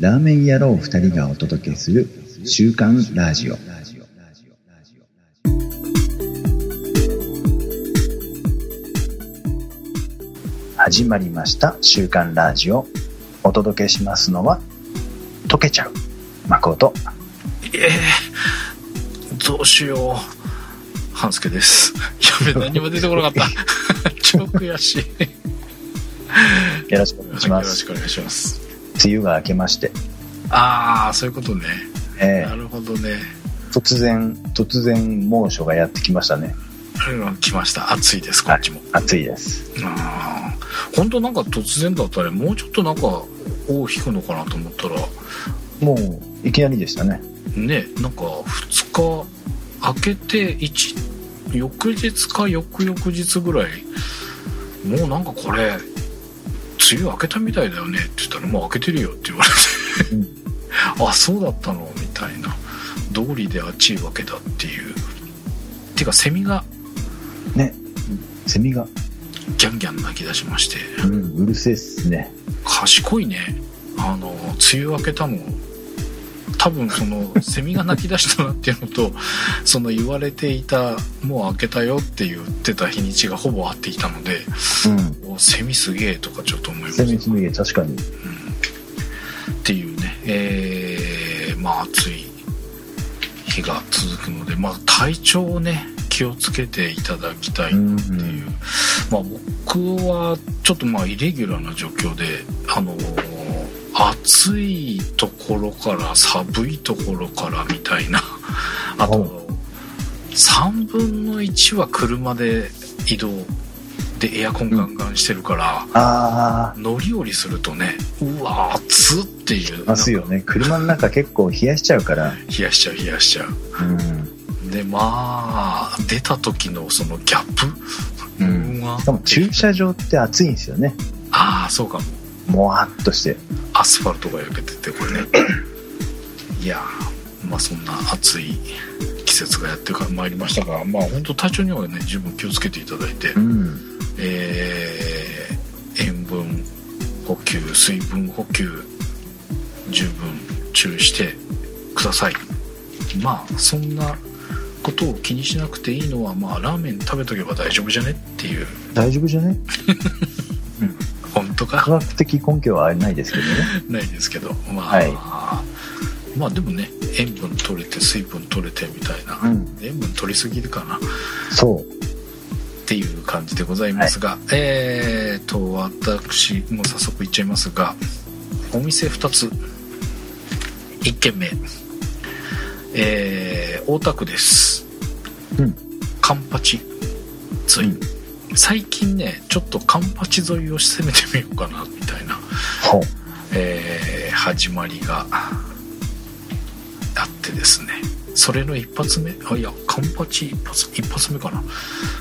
ラーメン野郎2人がお届けする週刊ラジオ。始まりました週刊ラジオ。お届けしますのは溶けちゃう誠。 どうしよう、半助です。やべ、何も出てこなかった超悔しい。 よろしくお願いします。 よろしくお願いします。 梅雨が明けまして、 ああ、そういうことね、なるほどね。 突然猛暑がやってきましたね。 来ました。暑いです、こっちも、 はい、暑いです。 本当なんか突然だったらもうちょっとなんか尾を引くのかなと思ったら、 もういきなりでしたね。ね、 なんか2日明けて翌日か翌々日ぐらい、もうなんかこれ梅雨明けたみたいだよねって言ったら、もう明けてるよって言われて、あ、そうだったのみたいな、道理で暑いわけだっていう。てかセミがギャンギャン鳴き出しまして、 うるせえっすね。 賢いね。梅雨明けたの多分そのセミが鳴き出したなっていうのとその言われていたもう明けたよって言ってた日にちがほぼ合っていたので、セミすげえとかちょっと思います。 セミすげえ、確かに、 っていうね、まあ暑い日が続くので、まあ体調をね気をつけていただきたいっていう、まあ僕はちょっとまあイレギュラーな状況で、暑いところから寒いところからみたいな、あと3分の1は車で移動でエアコンガンガンしてるから、乗り降りするとね、うわ暑っていうますよね。車の中結構冷やしちゃうから。 冷やしちゃう、でまあ出た時のそのギャップ、 しかも駐車場って暑いんですよね。 ああ、そうかも。 もわっとしてアスファルトが焼けてて、これねいやー、まあそんな暑い季節がやってまいりましたが、まあ本当体調にはね十分気をつけていただいて、塩分補給、水分補給十分注意してください。まあそんなことを気にしなくていいのは、まあラーメン食べとけば大丈夫じゃねっていう。 大丈夫じゃね本当か。 科学的根拠はないですけどね。 ないですけど、まあ、まあでもね、塩分取れて水分取れてみたいな、塩分取りすぎるかな、そうっていう感じでございますが、私も早速いっちゃいますが、お店2つ。1軒目、大田区です。カンパチ沿い、最近ねちょっとカンパチ沿いを攻めてみようかなみたいな、始まりがあってですね、それの一発目、カンパチ一発目かな、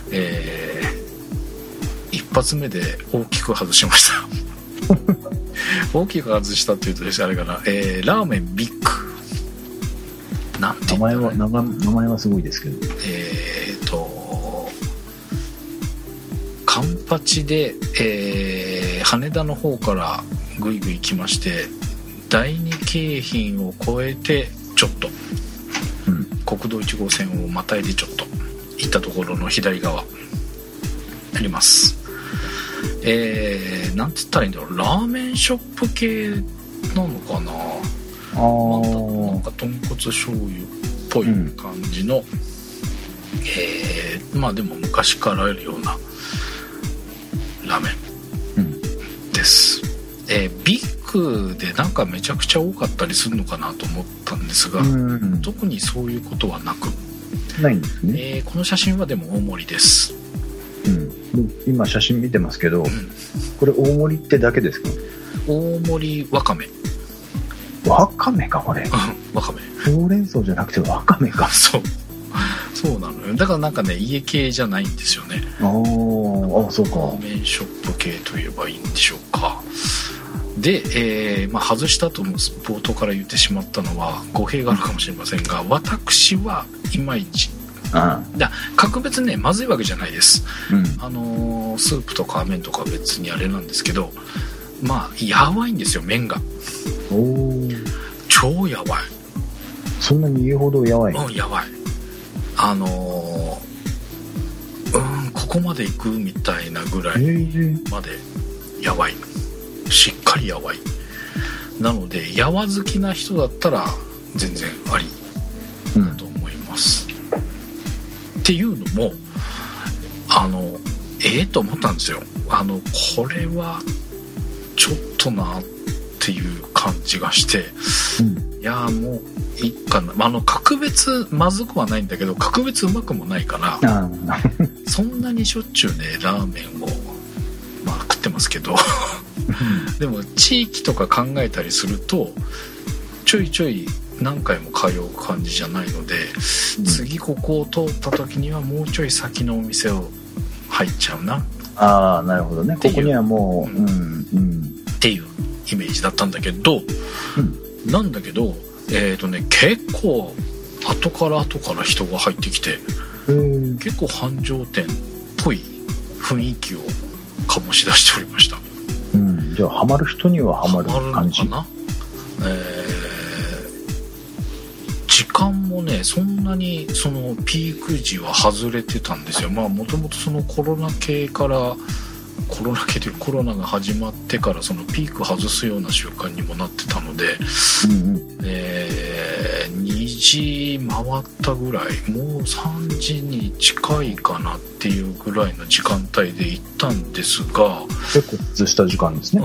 一発目で大きく外しました大きく外したっていうとあれかな、ラーメンビッグなんて言ったら、 名前はすごいですけど、 カンパチで、羽田の方からぐいぐい来まして、第二京浜を越えてちょっと、国道1号線をまたいでちょっと行ったところの左側あります。なんて言ったらいいんだろう、ラーメンショップ系なのかな、なんか豚骨醤油っぽい感じの、まあでも昔からあるようなラーメンです。ビッグでなんかめちゃくちゃ多かったりするのかなと思ったんですが、特にそういうことはないんですね。この写真はでも大盛りです。 今写真見てますけど、これ大盛りってだけですか？ 大盛りわかめ。 わかめかこれ。 わかめ。 ほうれん草じゃなくてわかめか。 そうなのよ。だからなんかね、家系じゃないんですよね。 そうか。 ラーメンショップ系といえばいいんでしょうか。で、外したとも冒頭から言ってしまったのは語弊があるかもしれませんが、私はいまいち。格別ねまずいわけじゃないです。スープとか麺とか別にあれなんですけど、まあやばいんですよ、麺が。 超やばい。 そんなに言うほどやばい？ うん、やばい。ここまで行くみたいなぐらいまでやばい。しっかりやばい。なのでやわ好きな人だったら全然ありだと思います、っていうのもと思ったんですよ。これはちょっとなっていう感じがして、いやもういいかな。格別まずくはないんだけど格別うまくもないからそんなにしょっちゅうねラーメンを食ってますけどでも地域とか考えたりするとちょいちょい何回も通う感じじゃないので、次ここを通った時にはもうちょい先のお店を入っちゃうな。 なるほどね。ここにはもう、 っていうイメージだったんだけど、なんだけど結構後から人が入ってきて、結構繁盛店っぽい雰囲気を醸し出しておりました。 じゃあハマる人にはハマる感じかな。時間もねそんなにそのピーク時は外れてたんですよ。もともとそのコロナ系というコロナが始まってからそのピーク外すような習慣にもなってたので、2時回ったぐらい、もう3時に近いかなっていうぐらいの時間帯で行ったんですが、 結構ずした時間ですね。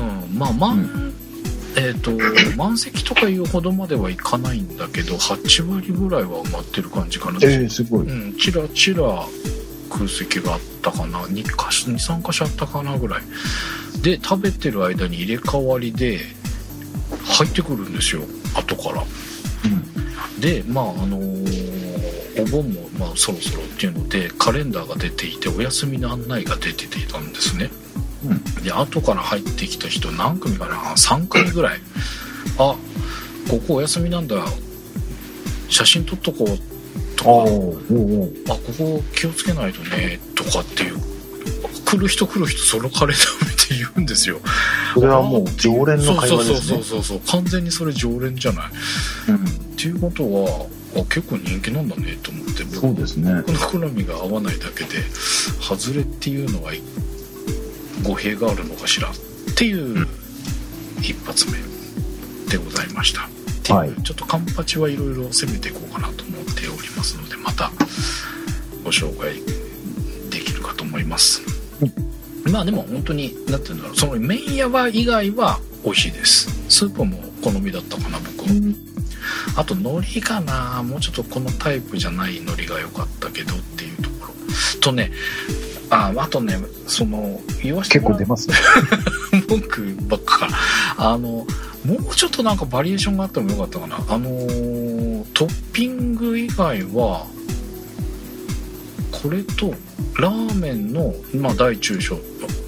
満席とかいうほどまではいかないんだけど8割ぐらいは埋まってる感じかな。 すごい。 チラチラ空席があったかな、2、3箇所あったかなぐらいで、食べてる間に入れ替わりで入ってくるんですよ後から、でお盆もそろそろっていうのでカレンダーが出ていてお休みの案内が出ていたんですね。で後から入ってきた人何組かな、3組ぐらい、ここお休みなんだ、写真撮っとこうとか、ここ気をつけないとねとかっていう、来る人そのカレンダー見て言うんですよ。 それはもう常連の会話ですね。 そう完全にそれ常連じゃない、っていうことは結構人気なんだねと思って、 そうですね。 僕の好みが合わないだけで外れっていうのは語弊があるのかしらっていう一発目でございました。ちょっとカンパチはいろいろ攻めていこうかなと思っておりますので、またご紹介できるかと思います。でも本当になんていうんだろう、その麺屋は以外は美味しいです。スープも好みだったかな僕は。あと海苔かな、もうちょっとこのタイプじゃない海苔が良かったけどっていうところとね、あとね、その言わせてもらう、 結構出ますね文句ばっかもうちょっとなんかバリエーションがあってもよかったかな。トッピング以外はこれとラーメンの大中小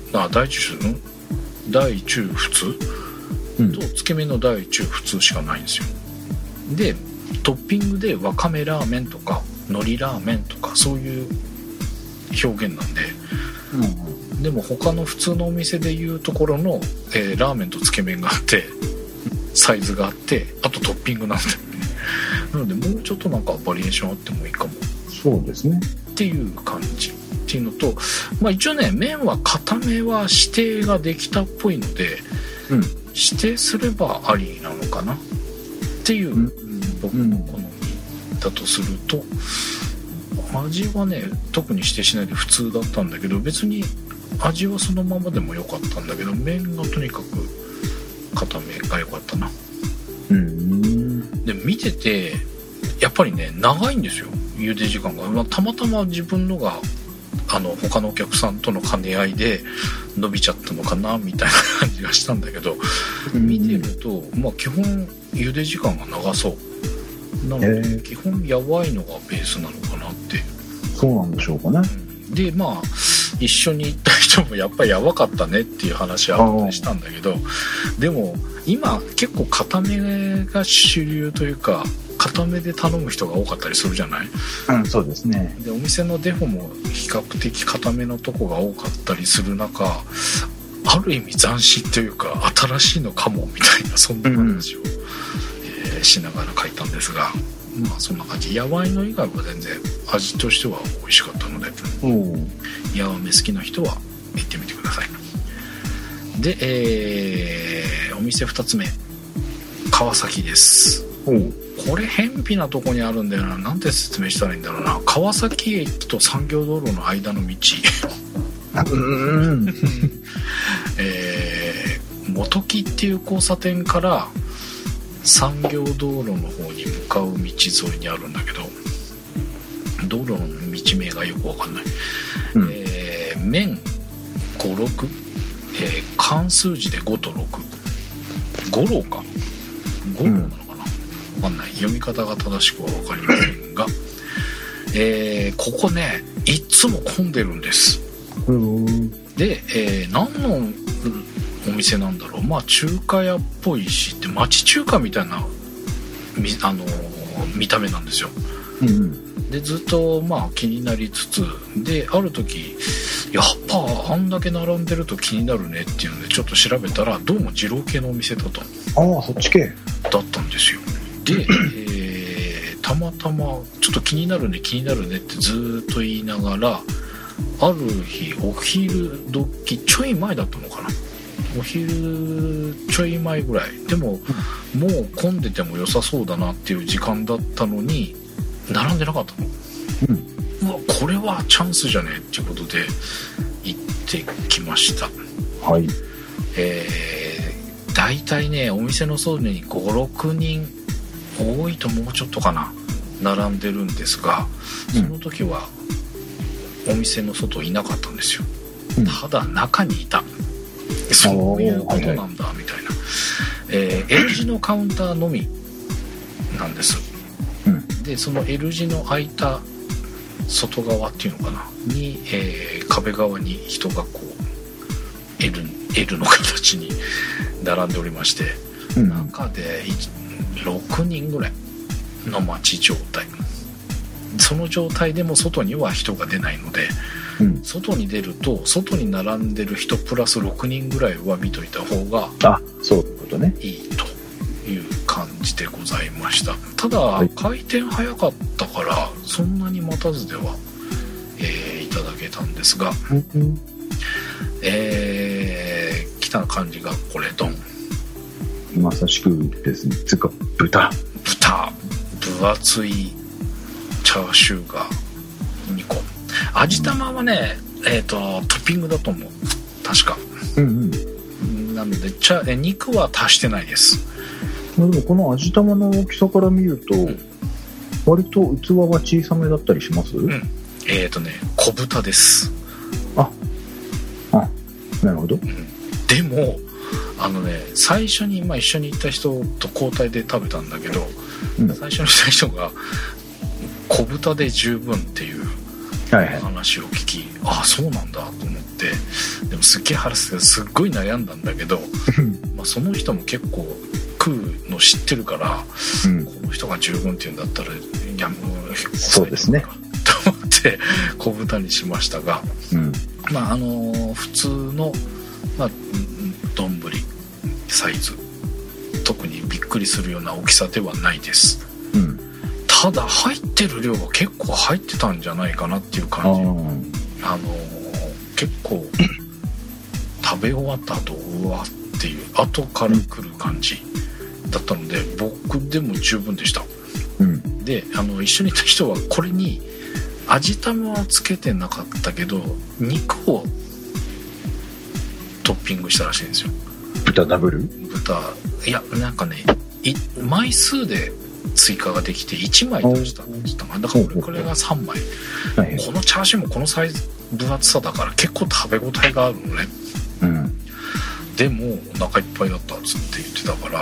大中普通とつけ麺の大中普通しかないんですよ。でトッピングでわかめラーメンとか海苔ラーメンとかそういう表現なんで、でも他の普通のお店でいうところの、ラーメンとつけ麺があってサイズがあって、あとトッピングなんだよね。なのでもうちょっとなんかバリエーションあってもいいかも。 そうですね。 っていう感じっていうのと、一応ね麺は固めは指定ができたっぽいので、指定すればありなのかなっていう、僕の好みだとすると、味はね特に指定しないで普通だったんだけど、別に味はそのままでも良かったんだけど、麺がとにかく固めが良かったな。で見ててやっぱりね長いんですよ、茹で時間が。たまたま自分のが他のお客さんとの兼ね合いで伸びちゃったのかなみたいな感じがしたんだけど、見てると基本茹で時間が長そうなので、基本やばいのがベースなのかなって。 そうなんでしょうかね。 で一緒に行った人もやっぱりやばかったねっていう話は後でしたんだけど、でも今結構固めが主流というか、固めで頼む人が多かったりするじゃない。 そうですね。 でお店のデフォも比較的固めのとこが多かったりする中、ある意味斬新というか新しいのかもみたいな、そんな話を、 しながら書いたんですが、まあそんな感じ。ヤワイの以外は全然味としては美味しかったので、ヤワメ好きな人は行ってみてください。で、お店2つ目、川崎です。これ偏僻なとこにあるんだよな。なんて説明したらいいんだろうな。川崎駅と産業道路の間の道元木っていう交差点から産業道路の方に向かう道沿いにあるんだけど、道路の道名がよくわかんない。面56、漢数字で5と6、五郎か、五郎なのかな、わかんない。読み方が正しくは分かりませんが、ここね、いつも混んでるんです。で、何のお店なんだろう。まあ中華屋っぽいし、って町中華みたいな見た目なんですよ。でずっとまあ気になりつつで、ある時やっぱあんだけ並んでると気になるねっていうのでちょっと調べたら、どうも二郎系のお店だと。 ああ、そっち系だったんですよ。で、たまたまちょっと気になるねってずっと言いながら、ある日お昼時ちょい前だったのかな、お昼ちょい前ぐらいでも、もう混んでても良さそうだなっていう時間だったのに並んでなかったの。うわ、これはチャンスじゃねえっていうことで行ってきました。 はい。 だいたいね、お店の外に 5,6 人、多いともうちょっとかな、並んでるんですが、その時はお店の外いなかったんですよ。ただ中にいた。そういうことなんだみたいな。L 字のカウンターのみなんです。でその L 字の空いた外側っていうのかなに、壁側に人がこう L の形に並んでおりまして、中で6人ぐらいの待ち状態。その状態でも外には人が出ないので、外に出ると外に並んでる人プラス6人ぐらいは見といた方がそういうことね、 いいという感じでございました。ただ、開店早かったからそんなに待たずでは、いただけたんですが、来た感じがこれドン、 まさしくですね。つか豚分厚いチャーシューが2個、味玉はね、トッピングだと思う確か。なので肉は足してないです。 でもこの味玉の大きさから見ると、割と器は小さめだったりします？ 小豚です。 なるほど。 でも最初に、一緒に行った人と交代で食べたんだけど、最初にした人が小豚で十分っていう話を聞き、ああそうなんだと思って、でもすっげえ腹すってすっごい悩んだんだけどその人も結構食うの知ってるから、この人が十分っていうんだったら、いやもうそうですねと思って小豚にしましたが、普通の丼サイズ、特にびっくりするような大きさではないです。ただ入ってる量は結構入ってたんじゃないかなっていう感じ。結構食べ終わった後、うわっていう後から来る感じだったので、僕でも十分でした。で一緒にいた人はこれに味玉はつけてなかったけど肉をトッピングしたらしいんですよ。 豚ダブル？ いやなんかね、枚数で追加ができて1枚出したんです。だからこれが3枚。このチャーシューもこのサイズ分厚さだから結構食べ応えがあるのね。でもお腹いっぱいだったっつって言ってたから、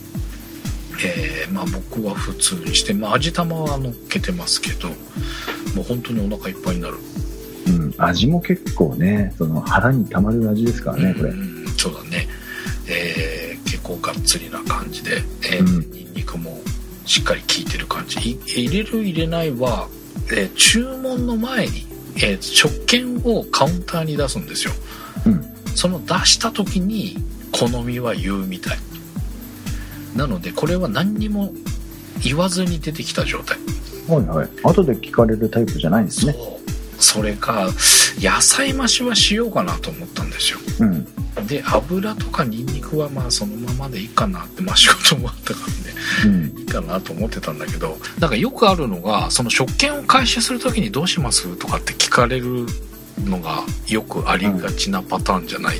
僕は普通にして、味玉は乗っけてますけど、もう本当にお腹いっぱいになる。 味も結構ね、その腹にたまる味ですからね、これ。 そうだね。結構がっつりな感じで、ニンニクもしっかり効いてる感じ。入れる入れないは、注文の前に、食券をカウンターに出すんですよ。その出した時に好みは言うみたい。 なのでこれは何にも言わずに出てきた状態。 はいはい。後で聞かれるタイプじゃないんですね。 それか野菜増しはしようかなと思ったんですよ。 うん。 で油とかニンニクはまあそのままでいいかなって増しようと思ったからね、いいかなと思ってたんだけど、なんかよくあるのがその食券を回収するときにどうしますとかって聞かれるのがよくありがちなパターンじゃない？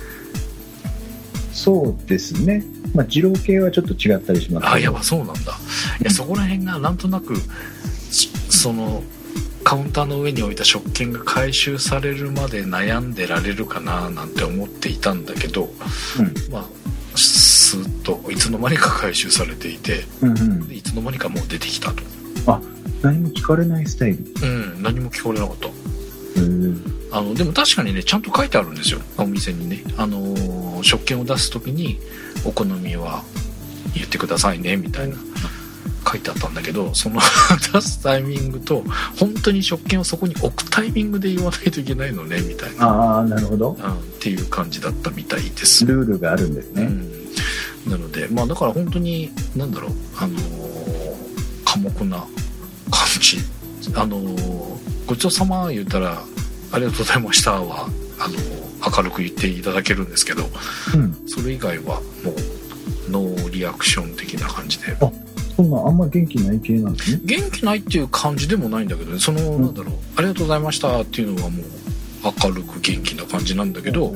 そうですね。まあ二郎系はちょっと違ったりしますけど。 やっぱそうなんだ。いやそこら辺がなんとなくそのカウンターの上に置いた食券が回収されるまで悩んでられるかななんて思っていたんだけど、まあスーッといつの間にか回収されていて、でいつの間にかもう出てきたと。 何も聞かれないスタイル。 何も聞かれなかった。でも確かにねちゃんと書いてあるんですよ、お店にね。食券を出す時にお好みは言ってくださいねみたいな書いてあったんだけど、その出すタイミングと本当に食券をそこに置くタイミングで言わないといけないのねみたいな。 なるほど、 っていう感じだったみたいです。 ルールがあるんですね。 なのでまあだから本当に何だろう、寡黙な感じ。ごちそうさま言ったらありがとうございましたは明るく言っていただけるんですけど、それ以外はもうノーリアクション的な感じで。 そんなあんま元気ない系なんですね。 元気ないっていう感じでもないんだけど、なんだろう、ありがとうございましたっていうのはもう明るく元気な感じなんだけど、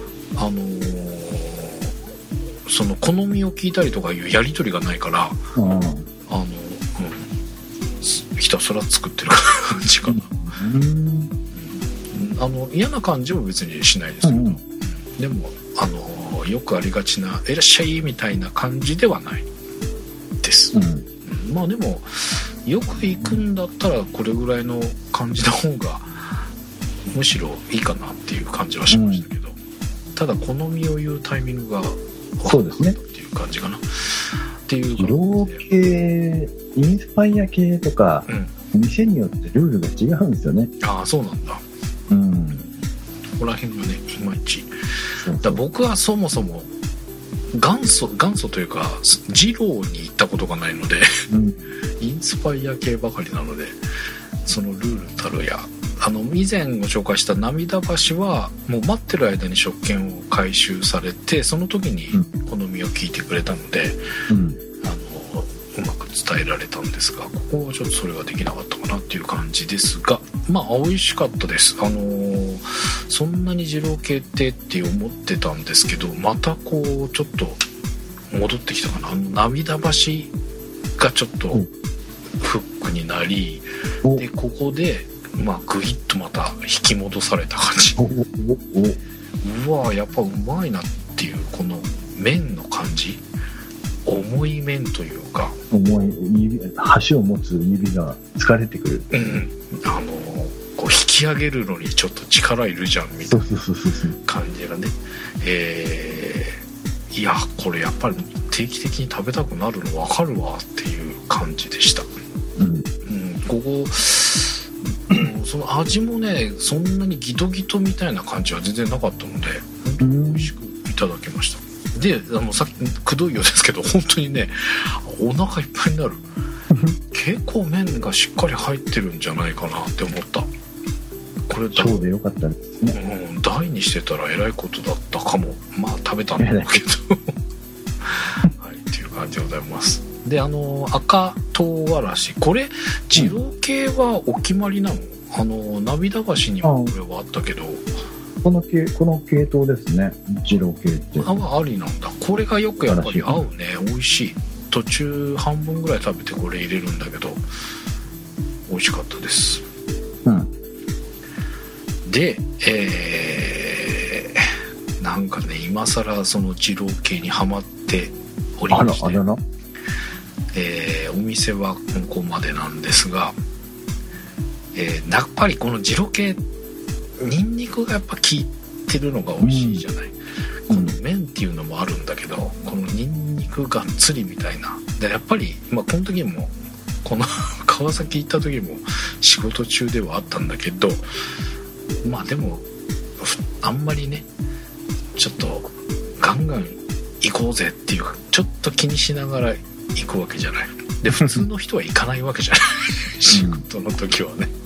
その好みを聞いたりとかいうやり取りがないから、ひたすら作ってる感じかな。嫌な感じは別にしないですけど、でもよくありがちな「いらっしゃい」みたいな感じではないです。まあでもよく行くんだったらこれぐらいの感じの方がむしろいいかなっていう感じはしましたけど、ただ好みを言うタイミングがそうですねっていう感じかなっていう。 二郎系、インスパイア系とか、店によってルールが違うんですよね。 そうなんだ。ここら辺がねいまいち。だ僕はそもそも元祖というか二郎に行ったことがないので、インスパイア系ばかりなので、そのルールたるや以前ご紹介した涙橋はもう待ってる間に食券を回収されて、その時に好みを聞いてくれたので、うまく伝えられたんですが、ここはちょっとそれができなかったかなっていう感じですが、まあ美味しかったです。そんなに二郎系って思ってたんですけど、またこうちょっと戻ってきたかな。涙橋がちょっとフックになり、でここでまあグイッとまた引き戻された感じ。うわやっぱうまいなっていう、この麺の感じ、重い麺というか、 重い箸を持つ指が疲れてくる。 こう引き上げるのにちょっと力いるじゃんみたいな感じがね。いやこれやっぱり定期的に食べたくなるの分かるわっていう感じでした。ここその味もねそんなにギトギトみたいな感じは全然なかったので、本当に美味しくいただきました。でさっきくどいようですけど、本当にねお腹いっぱいになる。結構麺がしっかり入ってるんじゃないかなって思った。これそうでよかったですね。 大にしてたらえらいことだったかも。まあ食べたんだろうけどはいっていう感じでございます。で赤唐辛子、これ二郎系はお決まりなの？涙橋にもこれはあったけど、 この系統ですね、二郎系って。 ありなんだ。これがよくやっぱり合うね。美味しい。途中半分ぐらい食べてこれ入れるんだけど美味しかったです。でなんかね今更その二郎系にハマっておりまして、お店はここまでなんですが、やっぱりこの二郎系ニンニクがやっぱ効いてるのが美味しいじゃない。この麺っていうのもあるんだけど、このニンニクがっつりみたいなで、やっぱりこの時もこの川崎行った時も仕事中ではあったんだけど、でもあんまりねちょっとガンガン行こうぜっていうかちょっと気にしながら行くわけじゃない。で普通の人は行かないわけじゃない仕事の時はね。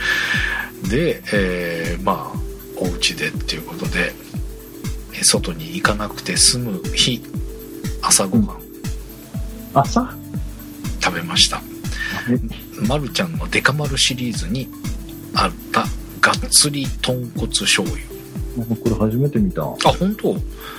で、まあお家でっていうことで外に行かなくて済む日、朝ごはん、 朝食べました。まるちゃんのデカマルシリーズにあったがっつり豚骨醤油。 これ初めて見た。 あ、本当。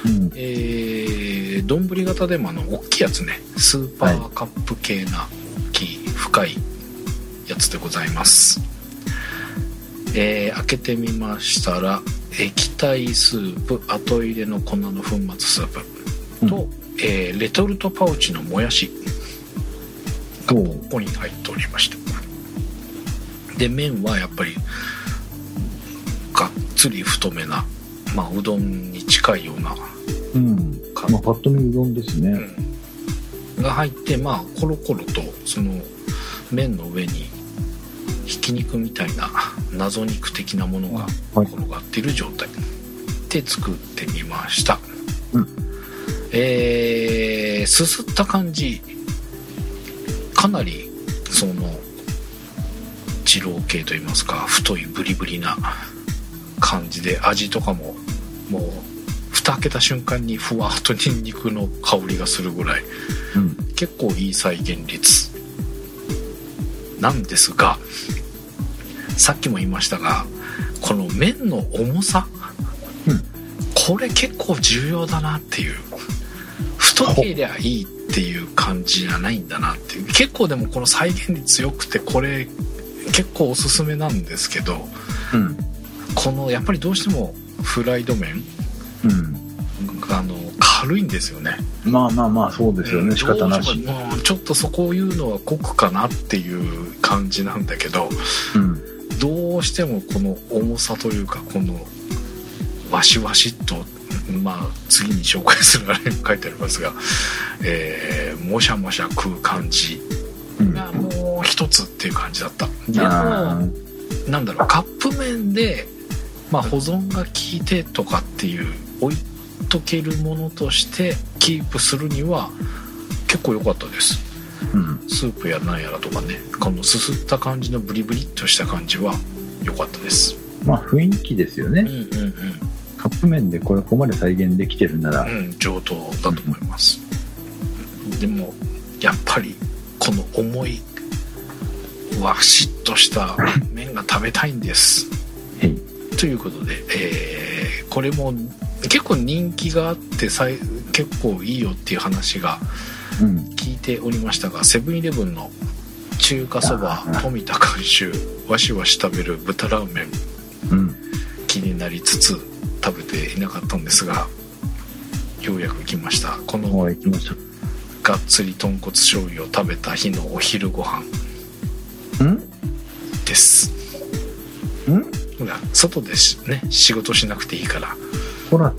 丼型でも大きいやつね、スーパーカップ系な大きい深いやつでございます。開けてみましたら液体スープ、後入れの粉の粉末スープと、レトルトパウチのもやしがここに入っておりまして、で麺はやっぱりがっつり太めな、まあうどんに近いような、 まあパッと見うどんですね、 が入って、まあコロコロとその麺の上にひき肉みたいな謎肉的なものが転がっている状態で作ってみました。すすった感じ、かなりその二郎系といいますか太いブリブリな感じで、味とかももう蓋開けた瞬間にふわっとニンニクの香りがするぐらい、結構いい再現率なんですが、さっきも言いましたがこの麺の重さ、これ結構重要だなっていう、太けりゃいいっていう感じじゃないんだなっていう。結構でもこの再現率良くてこれ結構おすすめなんですけど、このやっぱりどうしてもフライド麺、軽いんですよね。まあそうですよね、仕方なし。 ちょっとそこを言うのは酷かなっていう感じなんだけど、どうしてもこの重さというかこのワシワシっと、まあ次に紹介するあれに書いてありますが、もしゃもしゃ食う感じがもう一つっていう感じだった。でもなんだろう、カップ麺で、まあ、保存が効いてとかっていう置いとけるものとしてキープするには結構良かったです、スープやなんやらとかね、このすすった感じのブリブリっとした感じは良かったです。 まあ雰囲気ですよね、カップ麺でここまで再現できてるなら、 上等だと思います、でもやっぱりこの重いわしっとした麺が食べたいんですということで、これも結構人気があって結構いいよっていう話が聞いておりましたが、セブンイレブンの中華そば富田監修わしわし食べる豚ラーメン、気になりつつ食べていなかったんですが、ようやく来ました。このがっつり豚骨醤油を食べた日のお昼ご飯です。外でね仕事しなくていいからほら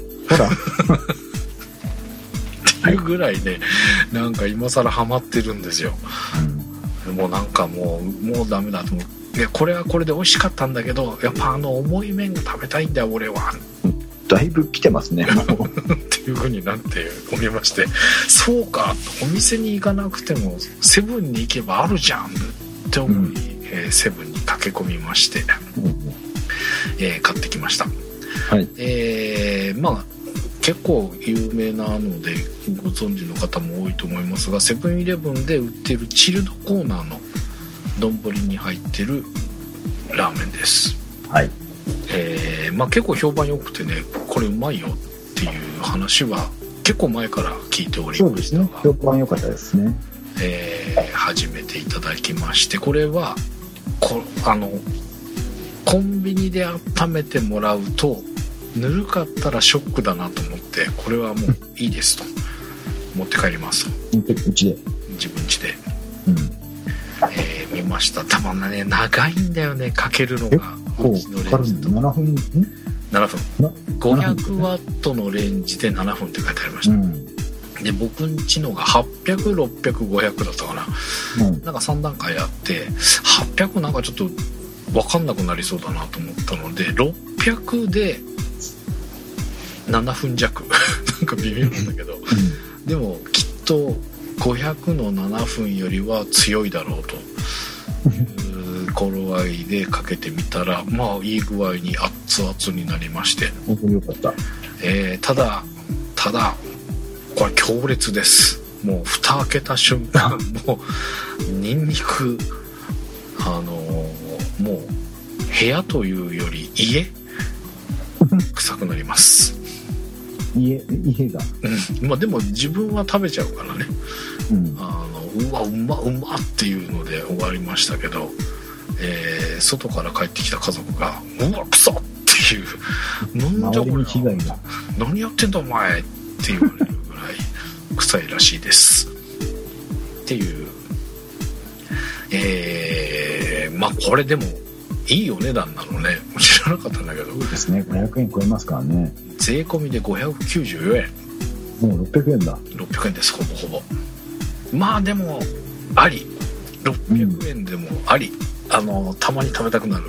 っていうぐらいね、なんか今更ハマってるんですよ、もうなんかもうダメだと思う。でこれはこれで美味しかったんだけど、やっぱ重い麺が食べたいんだよ俺は。 だいぶ来てますねっていう風になっておりまして、そうか、お店に行かなくてもセブンに行けばあるじゃんって思い、セブンに駆け込みまして、買ってきました。まあ結構有名なのでご存知の方も多いと思いますが、セブンイレブンで売ってるチルドコーナーの丼に入ってるラーメンです。まあ結構評判良くてね、これうまいよっていう話は結構前から聞いておりましたが、そうですね、 評判良かったですね。 初めていただきまして、これはコンビニで温めてもらうとぬるかったらショックだなと思って、これはもういいですと持って帰りますと、自分家で、見ました。たまんね長いんだよね、かけるのが。 7分 500ワットのレンジで7分って書いてありました、で僕んちのが800、600、500だったかな、なんか3段階あって、800なんかちょっと分かんなくなりそうだなと思ったので、600で 7分弱なんか微妙なんだけど、でもきっと500の7分よりは強いだろうという頃合いでかけてみたら、まあいい具合に熱々になりまして、 本当によかった。 ただこれ強烈です。もう蓋開けた瞬間もうニンニクもう部屋というより家臭くなります。 家が、 まあでも自分は食べちゃうからね、うわうまっていうので終わりましたけど、外から帰ってきた家族がうわ臭っっていうなんじゃこれ被害が何やってんだお前って言われるぐらい臭いらしいですっていうまあこれでもいいお値段なのね、知らなかったんだけど。そうですね、500円超えますからね。 税込みで594円。 もう600円だ。 600円です、ほぼほぼ。まあでもあり、600円でもあり、たまに食べたくなる。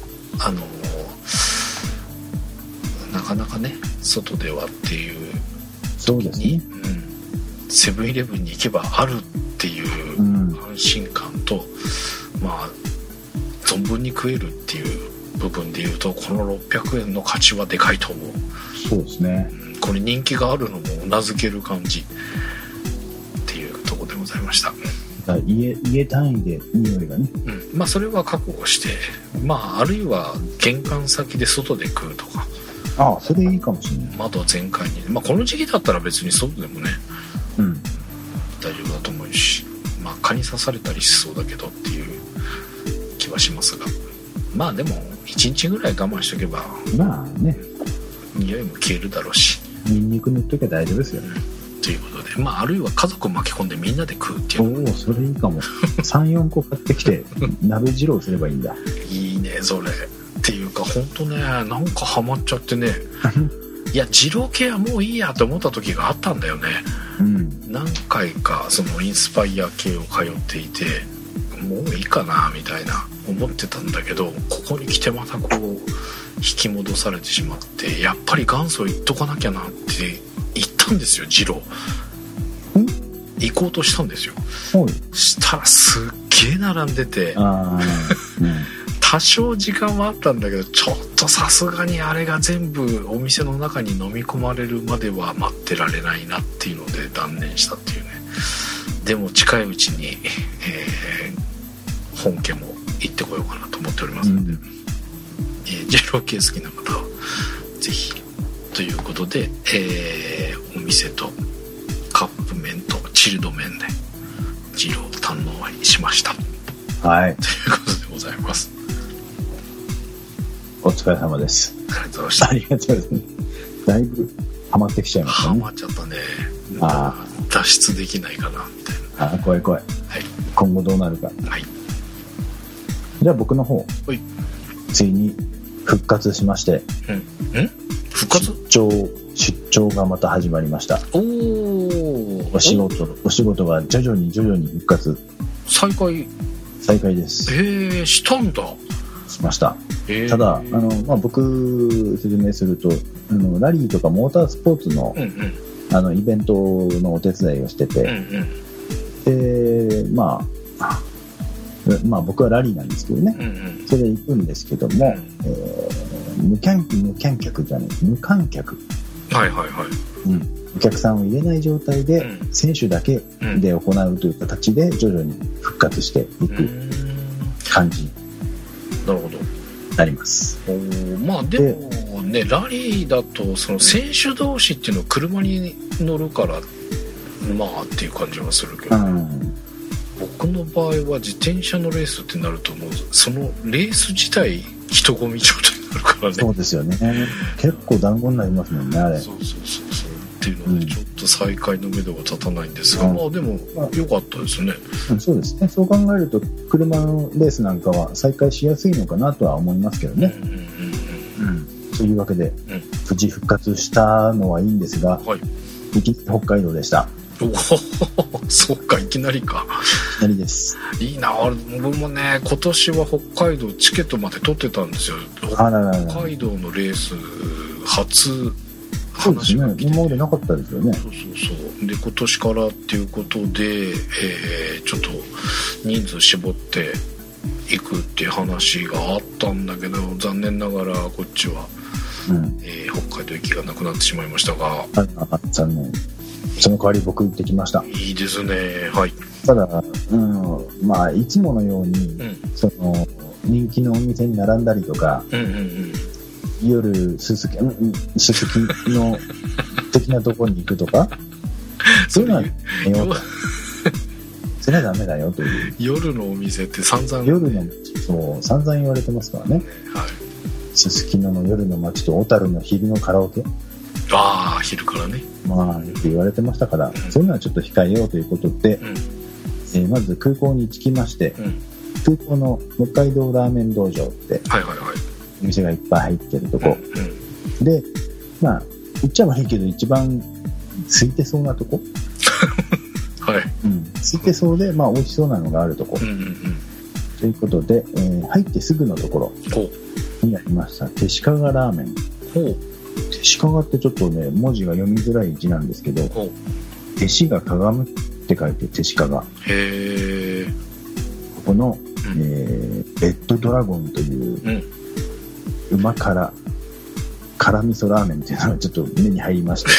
なかなかね外ではっていう時に、 そうですね、 セブンイレブンに行けばあるっていう安心感と、まあ存分に食えるっていう部分でいうと、この600円の価値はでかいと思う。 そうですね、 これ人気があるのもうなずける感じっていうところでございました。 家単位で匂いがね、 まあそれは覚悟して、まああるいは玄関先で外で食うとか、 それいいかもしれない。 窓全開に、まあこの時期だったら別に外でもね、大丈夫だと思うし、まあ蚊に刺されたりしそうだけどっていう気はしますが、まあでも1日ぐらい我慢しとけばまあね、 匂いも消えるだろうし、 ニンニク塗っときゃ大丈夫ですよね、 ということで、まああるいは家族を巻き込んでみんなで食うっていう。 おお、それいいかも。3,4 個買ってきて鍋二郎すればいいんだ。 いいねそれ。っていうか本当ね、なんかハマっちゃってねいや二郎系はもういいやと思った時があったんだよね、何回かそのインスパイア系を通っていて、もういいかなみたいな思ってたんだけど、ここに来てまたこう引き戻されてしまって、やっぱり元祖行っとかなきゃなって言ったんですよ。二郎行こうとしたんですよ。したらすっげえ並んでて、多少時間はあったんだけど、ちょっとさすがにあれが全部お店の中に飲み込まれるまでは待ってられないなっていうので断念したっていうね。でも近いうちに、本家も行ってこようかなと思っておりますので、二郎系好きな方はぜひということで、お店とカップ麺とチルド麺で二郎を堪能しました。 はい。 ということでございます。 お疲れ様です。 ありがとうございました。 ありがとうございます。だいぶハマってきちゃいましたね。 ハマっちゃったね。脱出できないかなみたいな。 怖い。はい。今後どうなるか。 はい。 じゃあ僕の方。ついに復活しまして。 復活？ 出張がまた始まりました。お仕事が徐々に復活。再開です。 したんだ。 しました。ただ僕説明するとラリーとかモータースポーツの、イベントのお手伝いをしてて、でまあ僕はラリーなんですけどね、それで行くんですけども、無観客、お客さんを入れない状態で選手だけで行うという形で徐々に復活していく感じ。 なるほど。 なります。 まあでもね、ラリーだとその選手同士っていうのは車に乗るからまあっていう感じはするけど、僕の場合は自転車のレースってなるともうそのレース自体人混み状態になるからね。そうですよね。結構団子になりますもんね、あれ。そうっていうのでちょっと再開の目処が立たないんですが、まあでも良かったですね。そうですね。そう考えると車のレースなんかは再開しやすいのかなとは思いますけどね。というわけで、無事復活したのはいいんですが、北海道でした。そっか、いきなりか。いきなりです。いいな。僕もね、今年は北海道チケットまで取ってたんですよ。北海道のレース初話が来てて、 今までなかったですよね。 そうで今年からっていうことで、ちょっと人数絞っていくっていう話があったんだけど、残念ながらこっちは、北海道行きがなくなってしまいましたが、 残念。その代わり僕行ってきました。 いいですね。はい。 ただ、まあいつものように、その人気のお店に並んだりとか、夜すすきの的なところに行くとかそういうのはそれはダメだよという。 夜のお店って散々、 散々言われてますからね。すすきのの夜の街と小樽の昼のカラオケ、 昼からね、 まあよく言われてましたから、そういうのはちょっと控えようということで、まず空港に着きまして、空港の北海道ラーメン道場ってお店がいっぱい入ってるとこ、で、まあ言っちゃ悪いけど一番空いてそうなとこ空いてそうで、まあ美味しそうなのがあるとこ、ということで、入ってすぐのところにありました手鹿がラーメン。手鹿ってちょっとね文字が読みづらい字なんですけど、弟子がかがむって書いて手鹿が。ここの、レッドドラゴンという馬辛味噌ラーメンっていうのがちょっと目に入りまして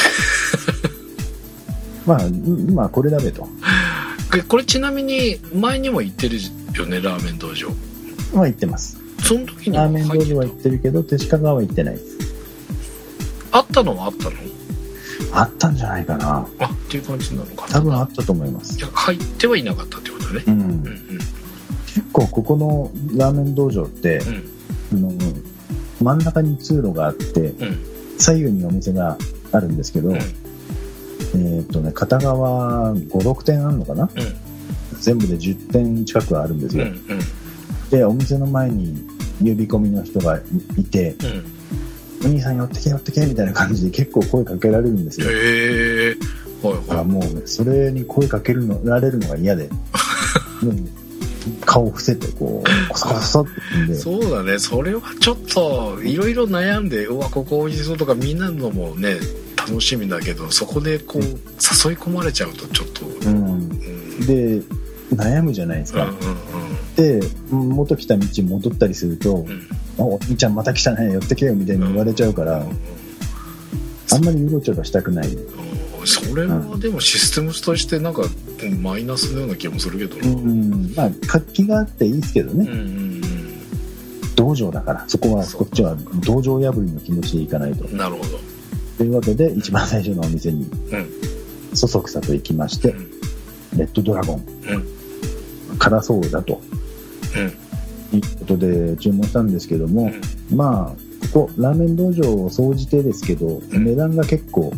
まあこれだべと。 これちなみに前にも行ってるよね、ラーメン道場。 行ってます。 その時にラーメン道場は行ってるけど手鹿川は行ってないです。 あったのはあったの？ あったんじゃないかな。 っていう感じなのかな。 多分あったと思います。 入ってはいなかったってことね。 結構ここのラーメン道場って、真ん中に通路があって、左右にお店があるんですけど、片側 5,6 店あるのかな、全部で10店近くあるんですよ。でお店の前に呼び込みの人がいて、お兄さん寄ってけみたいな感じで結構声かけられるんですよ。もうそれに声かけられるのが嫌でもう顔を伏せてこうコソコソって言うんで。 そうだね、それはちょっといろいろ悩んで、ここ美味しそうとかみんなのもね楽しみだけど、そこでこう誘い込まれちゃうとちょっと、 で悩むじゃないですか。で元来た道戻ったりすると、お兄ちゃんまた来たね寄ってけよみたいに言われちゃうから、あんまりうろちょろしたくない。 それはでもシステムとしてなんかマイナスのような気もするけどな。活気があっていいですけどね。道場だからこっちは道場破りの気持ちでいかないと。 なるほど。 というわけで一番最初のお店にそそくさと行きまして、レッドドラゴン、辛そうだと、いうことで注文したんですけども、まあここラーメン道場を総じてですけど、値段が結構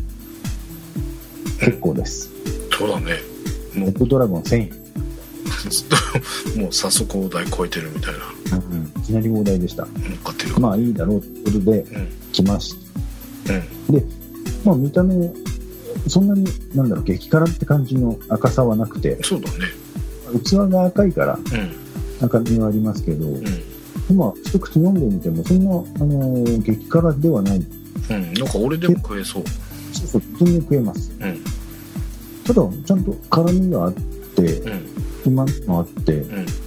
です。 そうだね。 レッドドラゴン1000円もう早速大台超えてるみたいな。 いきなり大台でした。まあいいだろうということで来ました。で、まあ見た目そんなに激辛って感じの赤さはなくて。 そうだね。 器が赤いから赤みはありますけど、今一口飲んでみてもそんな激辛ではない。 なんか俺でも食えそう。 そう全然食えます。ただちゃんと辛みがあって、うまみもあって、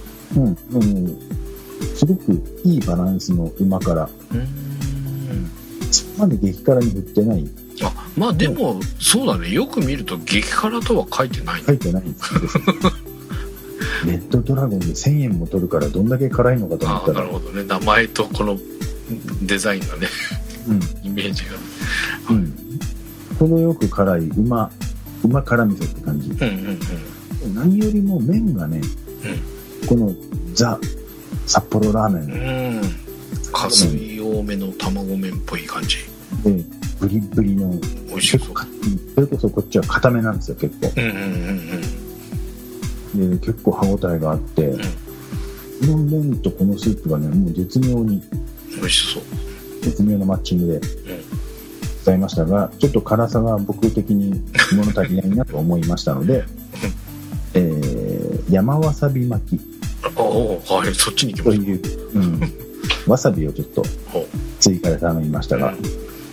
すごくいいバランスのうま辛。そこまで激辛に振ってない。 まあでもそうだね、よく見ると激辛とは書いてない。 書いてないんですレッドドラゴンで1000円も取るからどんだけ辛いのかと思ったら。 なるほどね、名前とこのデザインがね、イメージが、 程よく辛いうま辛味噌って感じ。何よりも麺がね、このザ札幌ラーメン、 加水多めの卵麺っぽい感じでブリブリの、 美味しそう。 それこそこっちは固めなんですよ結構。で結構歯応えがあって、この麺とこのスープがねもう絶妙に美味しそう、 絶妙なマッチングでございましたが、ちょっと辛さが僕的に物足りないなと思いましたので山わさび巻き、 そっちに行きました。 わさびをちょっと追加で頼みましたが、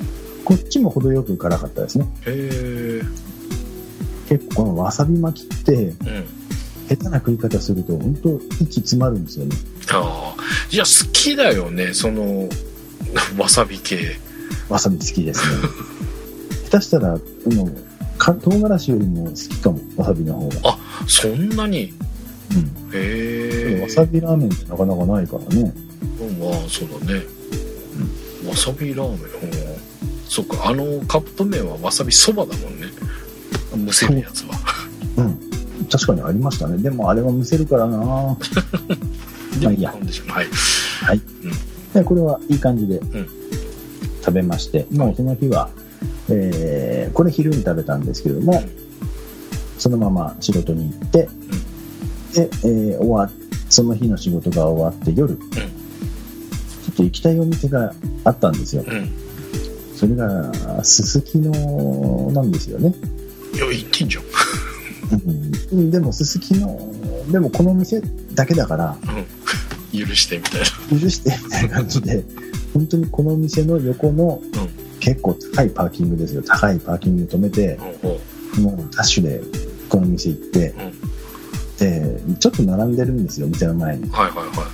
こっちも程よく辛かったですね。 へえ。 結構このわさび巻きって、 うん、 下手な食い方すると本当息詰まるんですよね。 ああ、いや好きだよね、そのわさび系。 わさび好きですね。下手したらもう唐辛子よりも好きかも、わさびの方が。 あ、そんなに。 うん、 へえ。 わさびラーメンってなかなかないからね。 まあそうだね、うん、わさびラーメン、そっか、カップ麺はわさびそばだもんね、むせるやつは。 うん、確かにありましたね。でもあれはむせるからな。まあいいや。はい、はい、うん、でこれはいい感じで食べまして、もうその日は、これ昼に食べたんですけれども、そのまま仕事に行って、で、その日の仕事が終わって夜、ちょっと行きたいお店があったんですよ。それがすすきのなんですよね。 いや、行ってんじゃん。でもすすきの、でもこの店だけだから、 許してみたいな。 許してみたいな感じで、本当にこの店の横の、結構高いパーキングですよ。高いパーキングに止めて、もうダッシュでこの店行って、でちょっと並んでるんですよ、店の前に。 はいはいはい。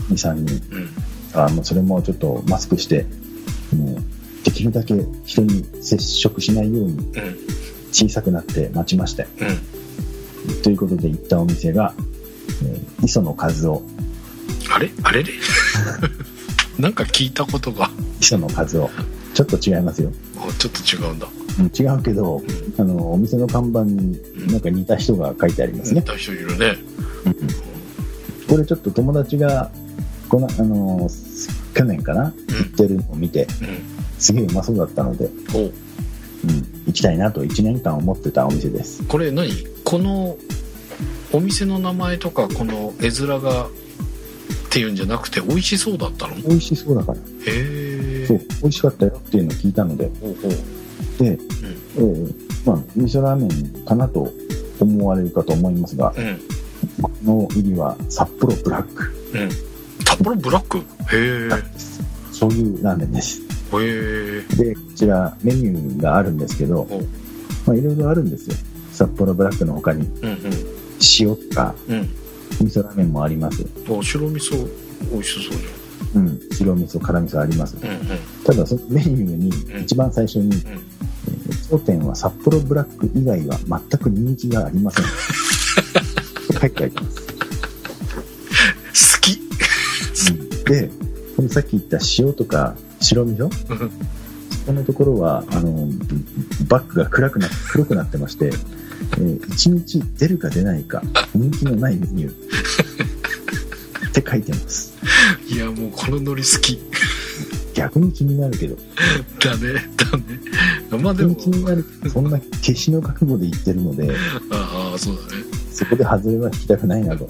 2、3人。もうそれもちょっとマスクして、もうできるだけ人に接触しないように小さくなって待ちまして。ということで行ったお店が、磯野和夫。 あれれなんか聞いたことが。 磯野和夫。ちょっと違いますよ。 ちょっと違うんだ。 違うけど、お店の看板になんか似た人が書いてありますね。 似た人いるね。 これちょっと友達が去年かな、行ってるのを見て、すげえうまそうだったので、行きたいなと1年間思ってたお店です。 これ何？このお店の名前とかこの絵面がっていうんじゃなくて美味しそうだったの？ 美味しそうだから。へえ。 そう、美味しかったよっていうのを聞いたので、で、まあ味噌ラーメンかなと思われるかと思いますが、この入りは札幌ブラック。 札幌ブラック？へえ。 そういうラーメンです。 へえ。 で、こちらメニューがあるんですけど、まあいろいろあるんですよ。札幌ブラックの他に、塩とか、味噌ラーメンもあります。 白味噌美味しそうじゃん。 白味噌、辛味噌あります。ただそのメニューに一番最初に、当店は札幌ブラック以外は全く人気がありません。書いてあります。 好き。 で、このさっき言った塩とか白味噌、そこのところはバッグが黒くなってまして、1日出るか出ないか人気のないメニューって書いてます。 いや、もうこのノリ好き。 逆に気になるけど。 だね。まあでも気になる。そんな決死の覚悟で言ってるので。 ああ、そうだね。 そこで外れは引きたくないなと。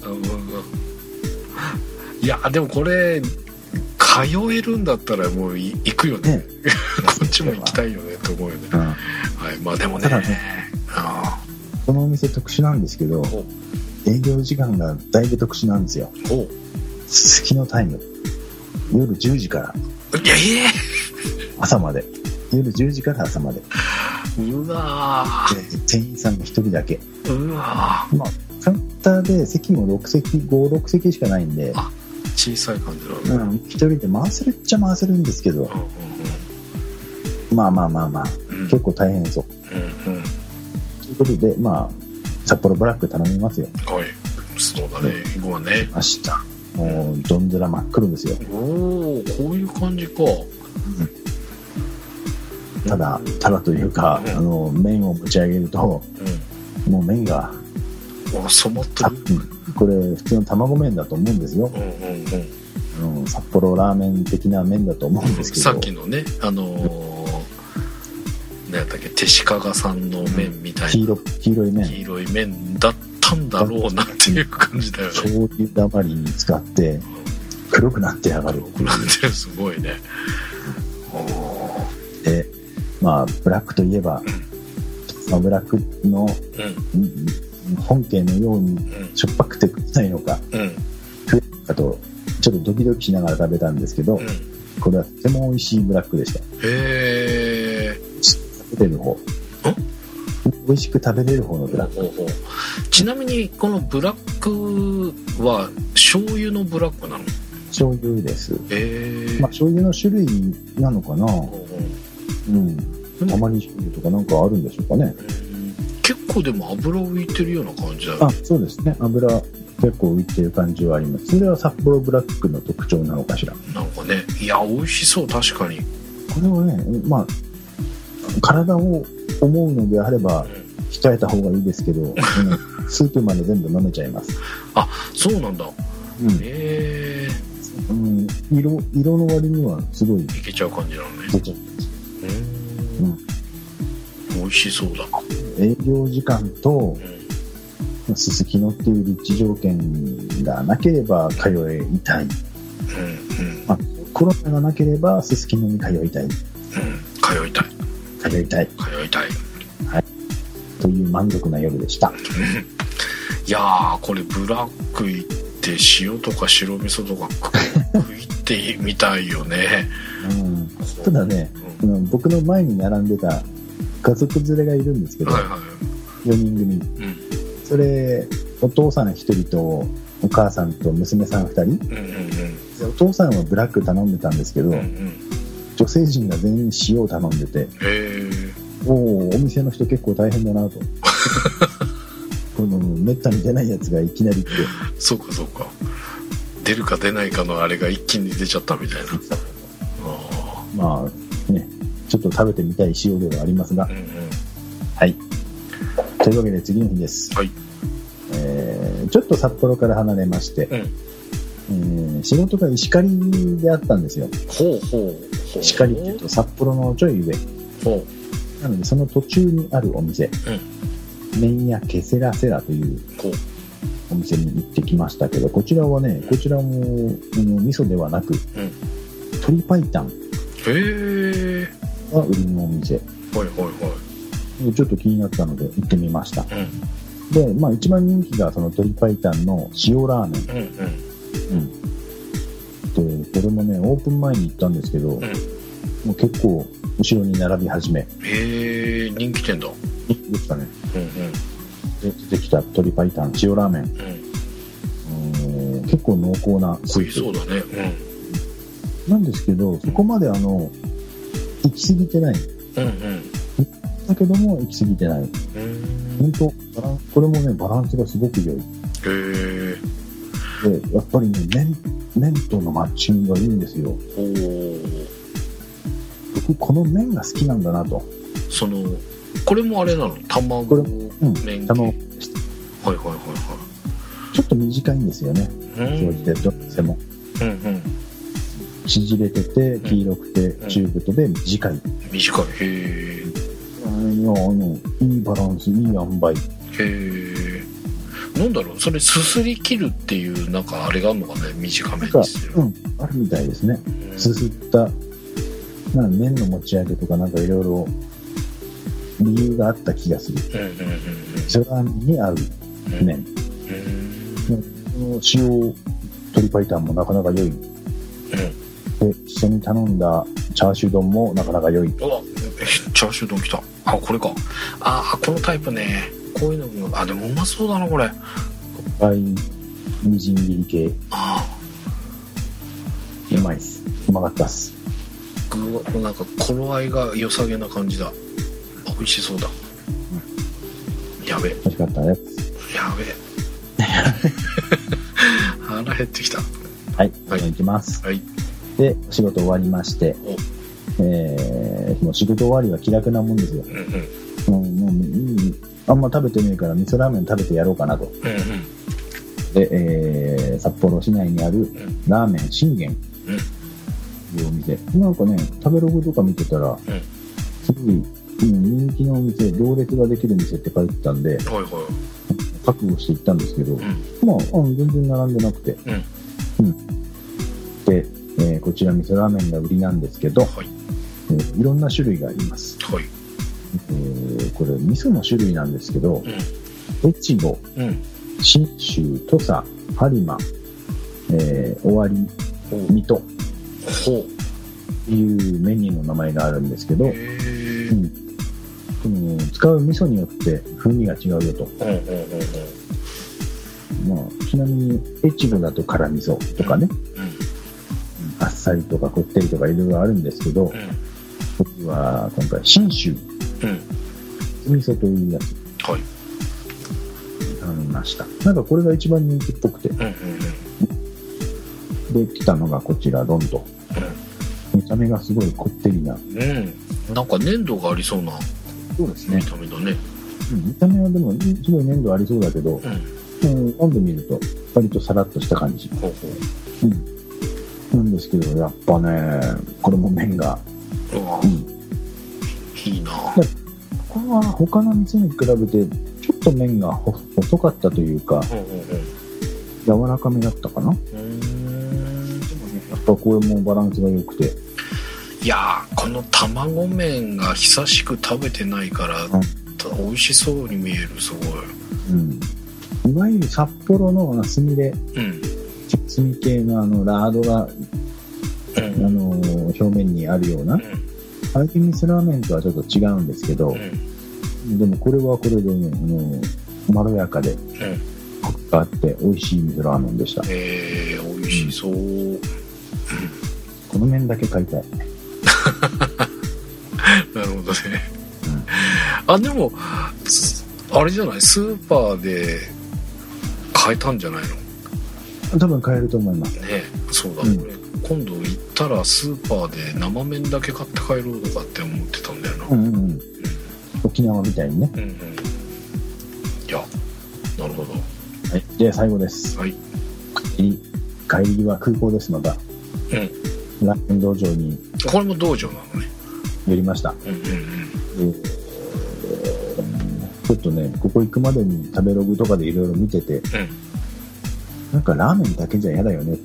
いや、でもこれ通えるんだったらもう行くよね。こっちも行きたいよねと思うよね。はい、まあでもね。ただね、 このお店特殊なんですけど、営業時間がだいぶ特殊なんですよ。すすきのタイム。夜10時から。朝まで。夜10時から朝まで。 うわー。店員さんが1人だけ。 うわー。まあ、カウンターで席も5、6席しかないんで。 小さい感じだね。 1人で回せるっちゃ回せるんですけど。まあ、結構大変そう。ということで、まあ、札幌ブラック頼みますよ。 はい。そうだね。今はね。 明日。もうどんずら真っ黒ですよ。 おー、こういう感じか。 ただというか、麺を持ち上げると、もう麺が染まってる。 これ普通の卵麺だと思うんですよ。札幌ラーメン的な麺だと思うんですけど、 さっきのね、何やったっけ、手鹿さんの麺みたいな、 黄色い麺だったんだろうなっていう感じだよね。 醤油だまりに使って黒くなってやがる。 黒くなってる、すごいね。 で、まあブラックといえば、ブラックの、本家のようにしょっぱくて臭いのか、あとちょっとドキドキしながら食べたんですけど、これはとても美味しいブラックでした。 へー。 食べれる方。美味しく食べれる方のブラック。 ちなみにこのブラックは醤油のブラックなの？ 醤油です。醤油の種類なのかな。たまに醤油とかなんかあるんでしょうかね。 結構でも油浮いてるような感じだよね。 そうですね。油結構浮いてる感じはあります。それは札幌ブラックの特徴なのかしら。 なんかね、いや美味しそう。確かにこれはね、体を思うのであれば控えた方がいいですけど、スープまで全部飲めちゃいます。 そうなんだ。 色の割にはすごいいけちゃう感じなのね。 いけちゃう。 美味しそうだ。 営業時間とすすきのっていう立地条件がなければ通いたい。コロナがなければすすきのに通いたい。 通いたい。 はい。という満足な夜でした。 いやー、これブラック行って塩とか白味噌とか食いってみたいよね。 ただね、僕の前に並んでた家族連れがいるんですけど、4人組。それお父さん1人とお母さんと娘さん2人。お父さんはブラック頼んでたんですけど、女性陣が全員塩を頼んでて、お店の人結構大変だなと。このめったに出ないやつがいきなりって。 そうか。出るか出ないかのあれが一気に出ちゃったみたいな。 ちょっと食べてみたい塩ではありますが、はい。というわけで次の日です。ちょっと札幌から離れまして、仕事が石狩であったんですよ。石狩っていうと札幌のちょい上。なのでその途中にあるお店、麺屋ケセラセラというお店に行ってきましたけど、こちらも味噌ではなく、鶏白湯が売りのお店。ちょっと気になったので行ってみました。で、一番人気がその鶏白湯の塩ラーメン。で、これもね、オープン前に行ったんですけど、もう結構後ろに並び始め。 人気店だ。 人気でしたね。で、出てきた鶏白湯塩ラーメン。結構濃厚なスープ。 そうだね。 なんですけど、そこまで行き過ぎてない。だけども行き過ぎてない。本当これもね、バランスがすごく良い。で、やっぱりね、麺とのマッチングがいいんですよ。僕この麺が好きなんだなと。 これもあれなの？卵麺。 卵。ちょっと短いんですよね。そうしてどっちも。縮れてて黄色くて中太で短い。いいバランス、いい塩梅。 なんだろう、それすすり切るっていうなんかあれがあるのかね、短めにする。 あるみたいですね。すすった麺の持ち上げとかなんかいろいろ理由があった気がする。それに合う麺。塩鶏白湯もなかなか良い。で、一緒に頼んだチャーシュー丼もなかなか良い。 チャーシュー丼来た。これか。このタイプね。こういうのが、でもうまそうだな、これ。 みじん切り系。うまいっす。うまかったっす。 なんか、頃合いが良さげな感じだ。美味しそうだ。やべえ。 美味しかったやつ。 やべえ。腹減ってきた。 はい、行きます。で、仕事終わりまして、もう仕事終わりは気楽なもんですよ。あんま食べてねえから味噌ラーメン食べてやろうかなと。で、札幌市内にあるラーメン信玄というお店。なんかね、食べログとか見てたら、すごい人気のお店、行列ができる店って書いてたんで、覚悟して行ったんですけど、全然並んでなくて。で、こちら味噌ラーメンが売りなんですけど、いろんな種類があります。これ味噌の種類なんですけど、越後、信州、土佐、播磨、尾張、水戸っていうメニューの名前があるんですけど、 使う味噌によって風味が違うよと。まあ、ちなみに越後だと辛味噌とかね、あっさりとかこってりとかいろいろあるんですけど、僕は今回信州味噌というやつ頼みました。なんかこれが一番人気っぽくて、で来たのがこちらドンと、見た目がすごいこってりな、 なんか粘度がありそうなそうですね見た目だね。 見た目はでもすごい粘度ありそうだけど、飲んでみると割とサラッとした感じ、なんですけど、やっぱねこれも麺がいいな。 これは他の店に比べてちょっと麺が細かったというか、柔らかめだったかな。でもね、やっぱこれもバランスが良くて、 いやー、この卵麺が久しく食べてないから、美味しそうに見える。すごい、 いわゆる札幌のスミレ、スミ系のラードが、表面にあるような、ああいう味噌ラーメンとはちょっと違うんですけど、でもこれはこれでね、まろやかで、コクがあって美味しい味噌ラーメンでした。 美味しそう、 この麺だけ買いたい。 なるほどね、でもあれじゃない、スーパーで買えたんじゃないの？ 多分買えると思いますね。そうだ、俺今度行ったらスーパーで生麺だけ買って帰ろうとかって思ってたんだよな。 沖縄みたいにね。 いや、なるほど。 はい、じゃあ最後です。帰りは空港ですのが、ラーメン道場に、 これも道場なのね、 寄りました。ちょっとね、ここ行くまでに食べログとかでいろいろ見てて、なんかラーメンだけじゃ嫌だよねって、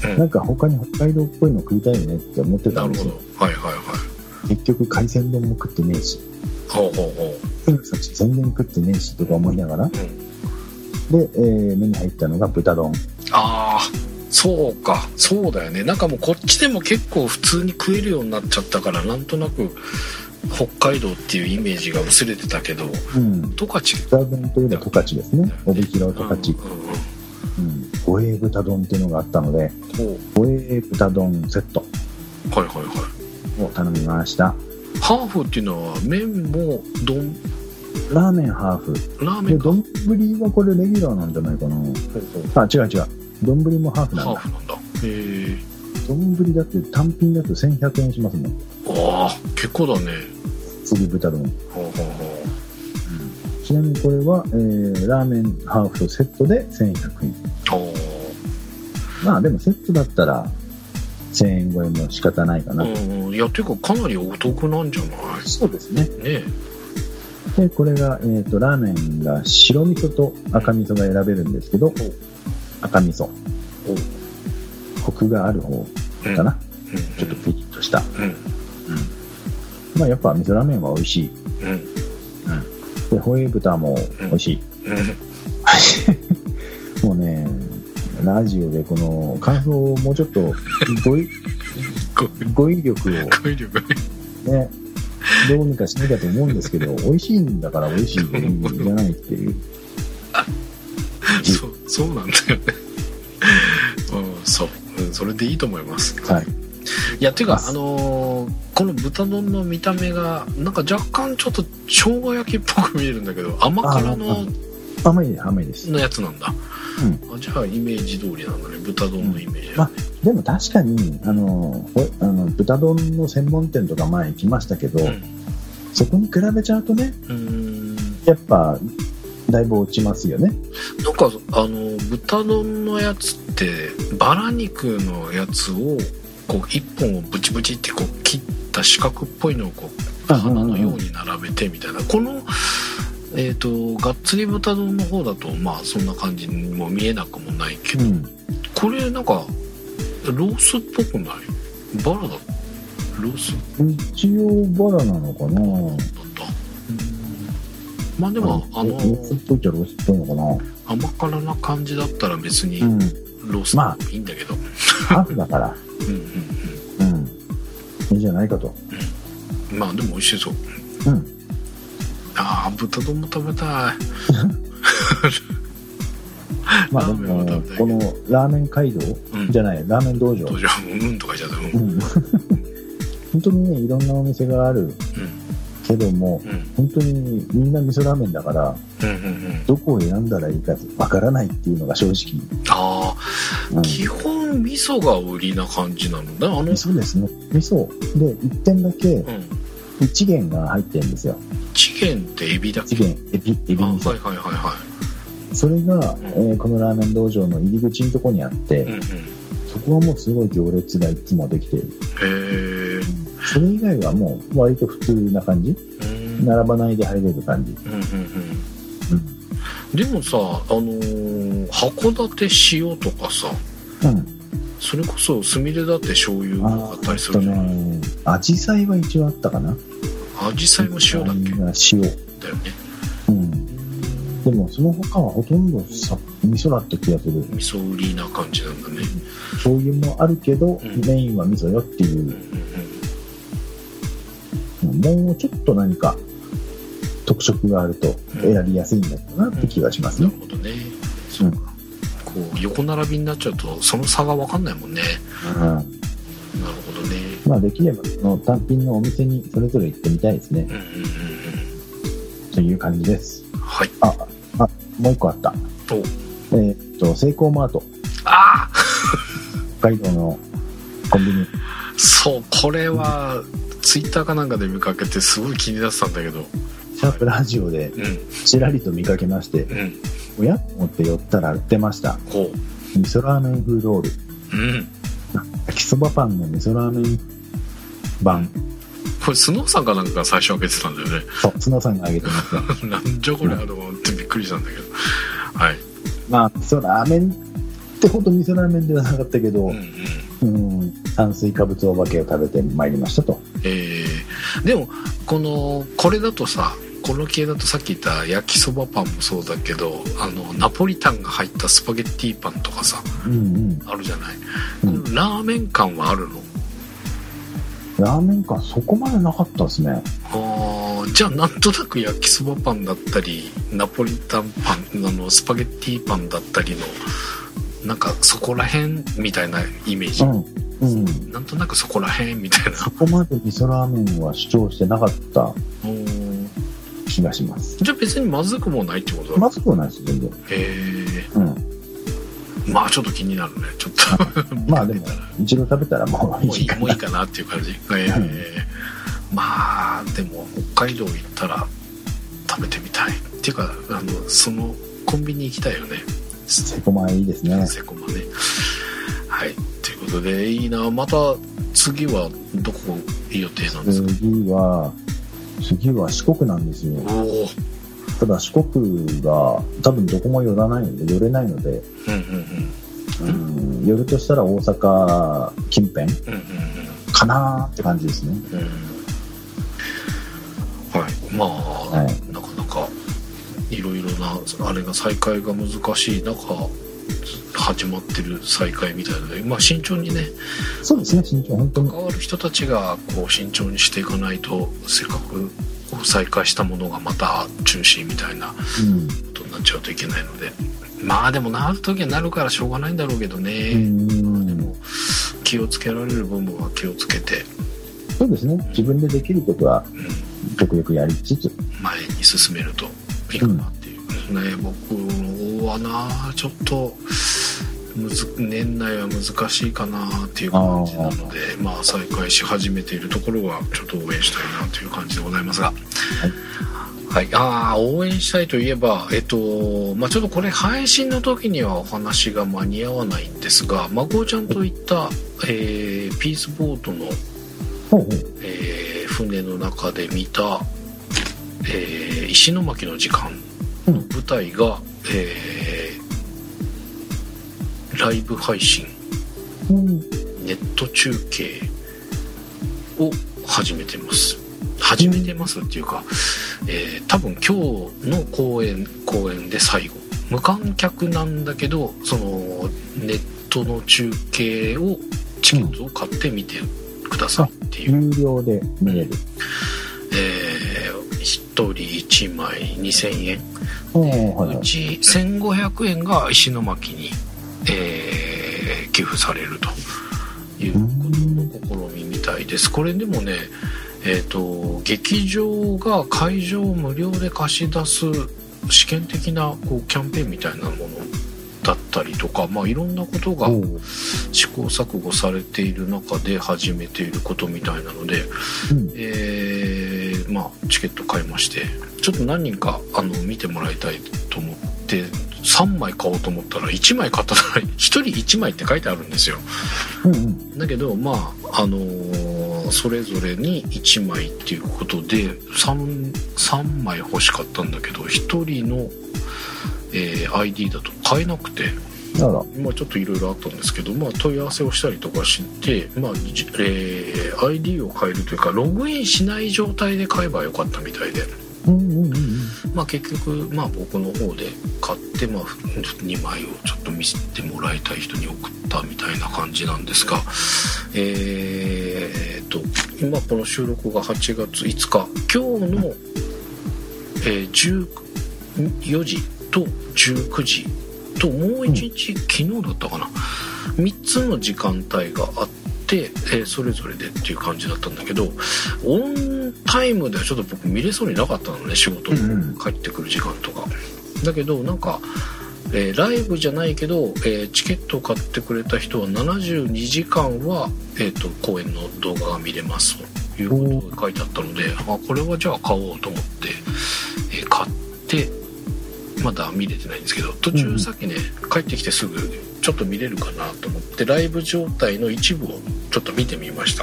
なんか他に北海道っぽいの食いたいよねって思ってたんですよ。結局海鮮丼も食ってねえし、全然食ってねえしとか思いながら、で、目に入ったのが豚丼。 そうか、そうだよね。なんかもうこっちでも結構普通に食えるようになっちゃったから、なんとなく北海道っていうイメージが薄れてたけど、十勝、 豚丼といえば十勝ですね。帯広十勝、護衛豚丼っていうのがあったので、護衛豚丼セットを頼みました。 ハーフっていうのは麺も丼、 ラーメンハーフ、で丼はこれレギュラーなんじゃないかな。違う、丼もハーフなんだ。丼だって単品だと1100円しますもん。 結構だね。 次豚丼。ちなみにこれは、ラーメンハーフとセットで1100円。まあでもセットだったら1000円超えも仕方ないかな。 いや、ていうかかなりお得なんじゃない？ そうですね。でこれが、ラーメンが白味噌と赤味噌が選べるんですけど、赤味噌、コクがある方かな、ちょっとピリッとした、まあやっぱ味噌ラーメンは美味しい、でホエー豚も美味しい、もうね、ラジオでこの感想をもうちょっと語彙力をね、どうにかしなきゃと思うんですけど、美味しいんだから美味しいでいいんじゃないっていう。 そうなんだよね。それでいいと思います。いや、ていうかこの豚丼の見た目がなんか若干ちょっと生姜焼きっぽく見えるんだけど、甘辛の甘いですのやつなんだ。じゃあイメージ通りなんだね、豚丼のイメージはね。 でも確かに豚丼の専門店とか前行きましたけど、そこに比べちゃうとね、やっぱだいぶ落ちますよね。 なんか豚丼のやつってバラ肉のやつをこう一本をブチブチってこう切った四角っぽいのをこう花のように並べてみたいな、このがっつり豚丼の方だとまあそんな感じにも見えなくもないけど、これなんかロースっぽくない？バラだ、ロース一応バラなのかな。 まあでもロースっぽいっちゃロースっぽいのかな。 甘辛な感じだったら別にロースでもいいんだけど、 ハーフだからいいじゃないかと。 まあでも美味しそう。 ああ、豚丼も食べたい。 まあでもこのラーメン街道、じゃないラーメン道場とか言っちゃった。 本当にね、いろんなお店があるけども、本当にみんな味噌ラーメンだから、どこを選んだらいいかわからないっていうのが正直。 ああ、基本味噌が売りな感じなのだ。 味噌ですね。味噌で1点だけ一元が入ってるんですよ。 一元ってエビだっけ？ 一元エビ味噌。 はいはいはいはい。 それが、このラーメン道場の入り口のとこにあって、そこはもうすごい行列がいつもできている。 へえ。 それ以外はもう割と普通な感じ。並ばないで入れる感じ。 でもさ、函館塩とかさ、それこそすみれだって醤油があったりするじゃない。 アジサイは一応あったかな。 アジサイも塩だっけ？ 塩だよね。 でもその他はほとんどさ味噌だった気がする。 味噌売りな感じなんだね。 醤油もあるけど、メインは味噌よっていう、もうちょっと何か特色があると選びやすいんだろうなって気がしますね。 なるほどね。そうか。こう横並びになっちゃうとその差が分かんないもんね。なるほどね。 まあできればその単品のお店にそれぞれ行ってみたいですね。という感じです。 はい。 もう一個あった。セイコーマート。 ああ北海道のコンビニ。 そう、これはツイッターかなんかで見かけてすごい気になってたんだけど、 シャープラジオでちらりと見かけまして、おやと思って寄ったら売ってました。味噌ラーメン風ロール。焼きそばパンの味噌ラーメン版。 これスノーさんかなんかが最初開けてたんだよね。 そう、スノーさんが開けてます。 なんじゃこれってびっくりしたんだけど。はい。 まあ味噌ラーメンってほど味噌ラーメンではなかったけど、炭水化物お化けを食べてまいりましたと。 でもこれだとさ、この系だとさっき言った焼きそばパンもそうだけど、ナポリタンが入ったスパゲッティパンとかさ、あるじゃない。このラーメン感はあるの？ ラーメン感そこまでなかったですね。 じゃあなんとなく焼きそばパンだったりナポリタンパンスパゲッティパンだったりのなんかそこら辺みたいなイメージ、なんとなくそこら辺みたいな。 そこまで味噌ラーメンは主張してなかった気がします。 じゃあ別にまずくもないってことだ。 まずくもないです全然。 まあちょっと気になるね。ちょっとまあでも一度食べたらもういいかなっていう感じ。まあでも北海道行ったら食べてみたいっていうかそのコンビニ行きたいよね。 セコマいいですね。 セコマね。はい、ということでいいな。また次はどこ予定なんですか？ 次は四国なんですよ。ただ四国が多分どこも寄れないので、寄るとしたら大阪近辺かなーって感じですね。 はい、まあ、なかなかいろいろなあれが再開が難しい中始まってる再開みたいなので、まあ慎重にね。 そうですね、慎重。本当に関わる人たちがこう慎重にしていかないと、せっかく再開したものがまた中止みたいなことになっちゃうといけないので、まあでもなる時はなるからしょうがないんだろうけどね。でも気をつけられる部分は気をつけて。 そうですね、自分でできることは極力やりつつ前に進めるといいかなっていうね。僕はなちょっと年内は難しいかなっていう感じなので、まあ再開し始めているところはちょっと応援したいなという感じでございますが、はい、応援したいといえばまあちょっとこれ配信の時にはお話が間に合わないんですが、まこうちゃんと行った、ピースボートの、船の中で見た、石巻の時間の舞台が、ライブ配信、ネット中継を始めてますっていうか、多分今日の公演で最後、無観客なんだけどそのネットの中継をチケットを買って見てくださいっていう、 有料で見れる、 人1枚2000円、 はい、 うち1500円が石巻に、寄付されるということの試みみたいです。これでもね、劇場が会場を無料で貸し出す試験的なこうキャンペーンみたいなものだったりとか、いろんなことが試行錯誤されている中で始めていることみたいなので、チケット買いまして、ちょっと何人か見てもらいたいと思って3枚買おうと思ったら1枚買ったら1人1枚って書いてあるんですよ。だけどそれぞれに1枚っていうことで 3枚欲しかったんだけど、1人の、ID だと買えなくて、ちょっといろいろあったんですけど、問い合わせをしたりとかして、ID を変えるというかログインしない状態で買えばよかったみたいで、結局僕の方で買って2枚をちょっと見せてもらいたい人に送ったみたいな感じなんですが、今この収録が8月5日、今日の、14時と19時ともう1日、昨日だったかな、3つの時間帯があって、それぞれでっていう感じだったんだけど、オンタイムではちょっと僕見れそうになかったのね、仕事帰ってくる時間とか。だけどライブじゃないけど、チケットを買ってくれた人は72時間は、公演の動画が見れますということが書いてあったので、これはじゃあ買おうと思って、買ってまだ見れてないんですけど、途中さっきね、帰ってきてすぐちょっと見れるかなと思ってライブ状態の一部をちょっと見てみました。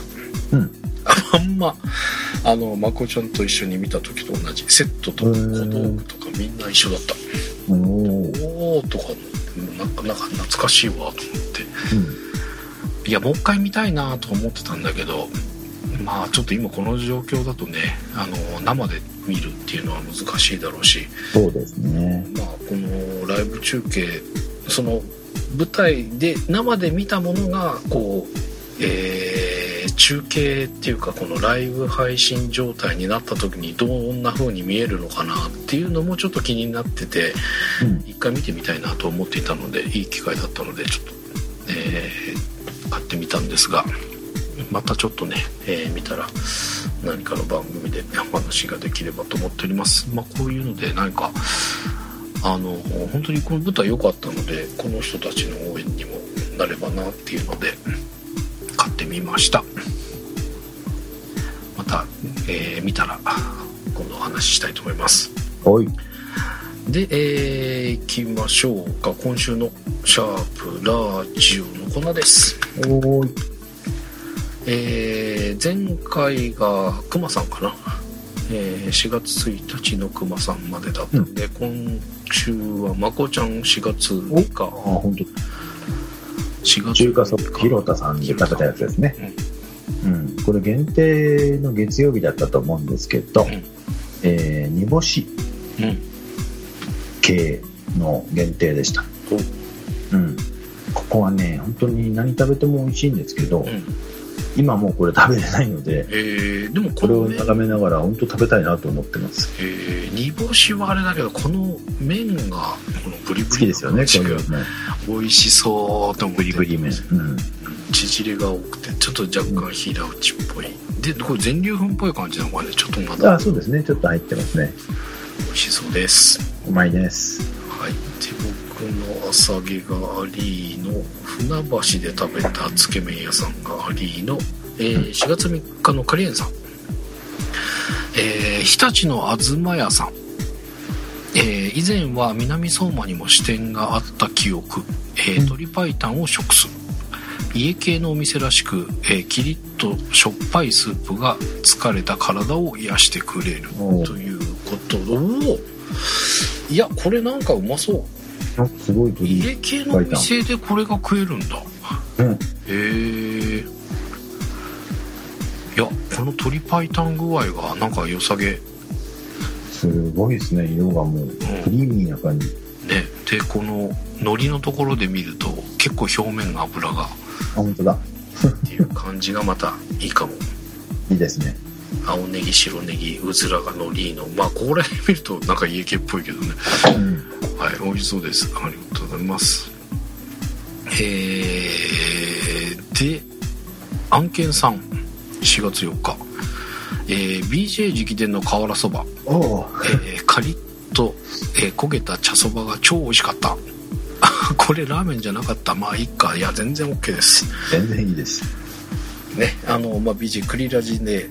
まこちゃんと一緒に見た時と同じセットとか小道具とかみんな一緒だった。おーとかなんか懐かしいわと思って、いやもう一回見たいなと思ってたんだけど、ちょっと今この状況だとね、生で見るっていうのは難しいだろうし、 そうですね。 このライブ中継、その舞台で生で見たものがこう、中継っていうかこのライブ配信状態になった時にどんな風に見えるのかなっていうのもちょっと気になってて、一回見てみたいなと思っていたので、いい機会だったのでちょっと、買ってみたんですが、またちょっとね、見たら何かの番組でお話ができればと思っております。こういうので何か本当にこの舞台良かったので、この人たちの応援にもなればなっていうので買ってみました。また、見たら今度お話ししたいと思います。で、行きましょうか。今週のシャープラジオのコーナーです。前回がくまさんかな、4月1日のくまさんまでだったので、今週はまこちゃん4月3日。 本当。 4月中華そばひろたさんで食べたやつですね。これ限定の月曜日だったと思うんですけど、煮干し系の限定でした。ここはね、本当に何食べても美味しいんですけど、今もうこれ食べれないので、 でもこれを眺めながら本当食べたいなと思ってます。 煮干しはあれだけど、この麺がこのブリブリ好きですよね。これ美味しそうと思って、 ブリブリ麺、 縮れが多くてちょっと若干平打ちっぽいで、これ全粒粉っぽい感じなのがね、ちょっとまだそうですね、ちょっと入ってますね。 美味しそうです。 うまいです。 はい。で、僕の朝毛がアリーの船橋で食べたつけ麺屋さんがアリーの、4月3日のカリエンさん、日立の東屋さん、以前は南相馬にも支店があった記憶、鶏白湯を食す家系のお店らしく、キリッとしょっぱいスープが疲れた体を癒してくれるということで、いやこれなんかうまそう。 すごい家系のお店でこれが食えるんだ。いやこの鶏白湯具合がなんか良さげ。 すごいですね、色がもうクリーミーな感じ、 ね。でこの海苔のところで見ると結構表面の油が本当だっていう感じがまたいいかも。 いいですね。 青ネギ、白ネギ、うずらがのりの、まあこれ見るとなんか家系っぽいけどね、はい、美味しそうです。ありがとうございます。で案件さん4月4日、BJ 直伝の瓦そば、カリッと、焦げた茶そばが超美味しかったこれラーメンじゃなかった。まあいいか。いや全然 OK です。 全然いいですね。BJ クリラジで、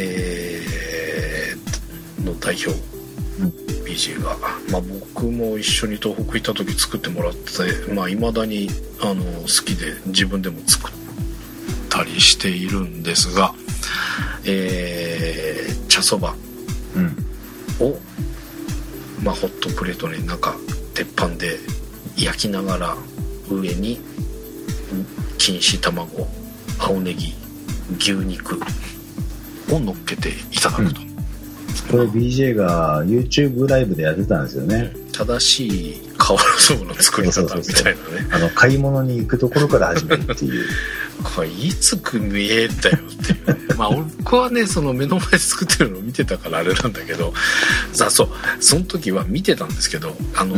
の代表、BJ が、僕も一緒に東北行った時作ってもらって、未だに好きで自分でも作ったりしているんですが、茶そばを、ホットプレートに鉄板で焼きながら上に錦糸卵、青ネギ、牛肉を乗っけていただくと、 これ BJ が YouTube ライブでやってたんですよね。 正しい瓦そばの作り方みたいなね。 買い物に行くところから始めるっていうこれいつ見えたよっていうね僕はねその目の前で作ってるのを見てたからあれなんだけどその時は見てたんですけど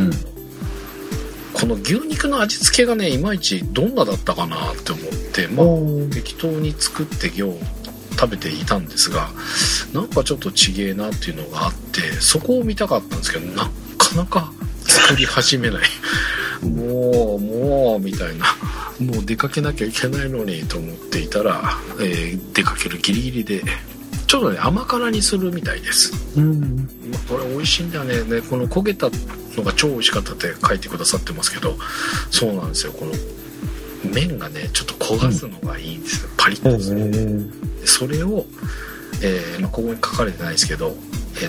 この牛肉の味付けがねいまいちどんなだったかなって思って適当に作って食べていたんですが、なんかちょっとちげえなっていうのがあって、そこを見たかったんですけどなかなか作り始めないもうみたいな、もう出かけなきゃいけないのにと思っていたら、出かけるギリギリでちょっとね甘辛にするみたいです。これ美味しいんだよね。この焦げたのが超美味しかったって書いてくださってますけど、そうなんですよ。この麺がねちょっと焦がすのがいいんですよ。パリッとする。それを、ここに書かれてないですけど、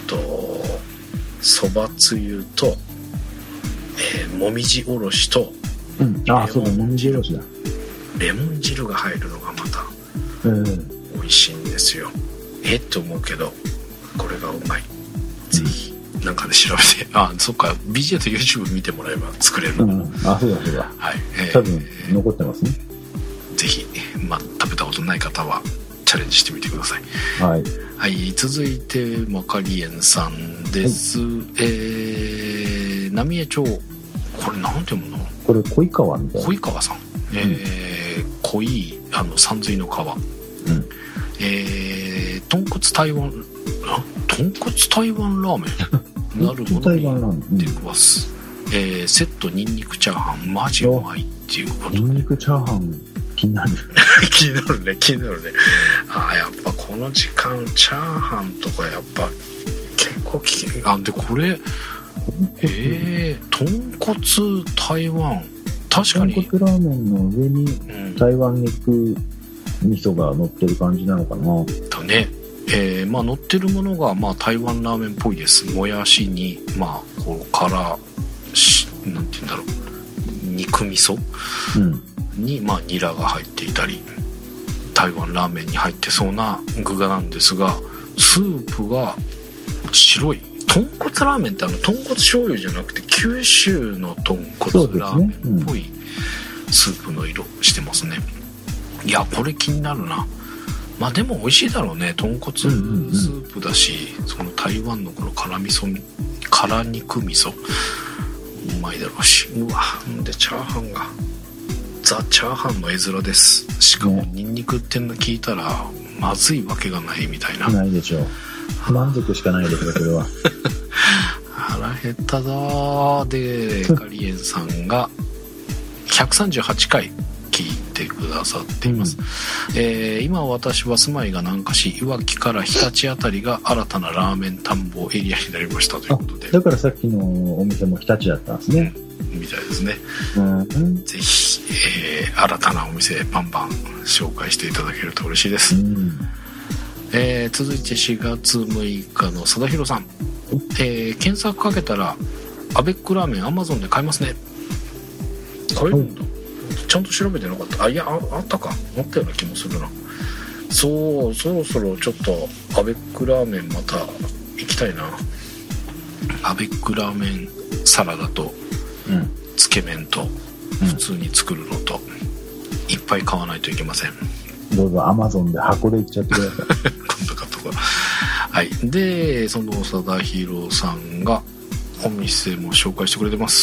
そばつゆと、もみじおろしと、 そうだ、もみじおろしだ。 レモン汁が入るのがまた美味しいんですよ。って思うけどこれがうまい。ぜひなんかで調べて、そっか BJ と YouTube 見てもらえば作れる。 そうだそうだ。 はい、 多分残ってますね。 ぜひ、食べたことない方はチャレンジしてみてください。 はい、 はい、続いてマカリエンさんです。浪江町、これなんていうの？ これ小井川みたいな。 小井川さん、濃い山水の川、豚骨台湾ラーメンなるものに出てきます。セットニンニクチャーハンマジうまいっていうこと。 ニンニクチャーハン気になる気になるね。やっぱこの時間チャーハンとかやっぱ結構危険。でこれ豚骨台湾、確かに豚骨ラーメンの上に台湾肉味噌が乗ってる感じなのかな。 だね。乗ってるものが台湾ラーメンっぽいです。もやしにこうからなんて言うんだろう、肉味噌、にニラが入っていたり、台湾ラーメンに入ってそうな具がなんですが、スープが白い。豚骨ラーメンって豚骨醤油じゃなくて九州の豚骨ラーメンっぽいスープの色してますね。いやこれ気になるな。でも美味しいだろうね。豚骨スープだし、その台湾のこの辛肉味噌うまいだろうし。でチャーハンがザ・チャーハンの絵面です。しかもニンニクっての聞いたらまずいわけがないみたいな。 ないでしょう。満足しかないですよ、それは。 腹減ったぞー。でカリエンさんが138回聞いてくださっています。今私は住まいが南下し、いわきから日立あたりが新たなラーメン田んぼエリアになりましたということで。 だからさっきのお店も日立だったんですね。 みたいですね。ぜひ、新たなお店バンバン紹介していただけると嬉しいです。続いて4月6日の貞弘さん、検索かけたらアベックラーメン Amazon で買えますね。買えるんだ。ちゃんと調べてなかった。いや あったか、あったような気もするな。そろそろちょっとアベックラーメンまた行きたいな。アベックラーメンサラダとつけ麺と普通に作るのといっぱい買わないといけません。 どうぞ Amazon で箱で行っちゃってください。 今度買っとか。 はい。で、その長田博さんがお店も紹介してくれてます。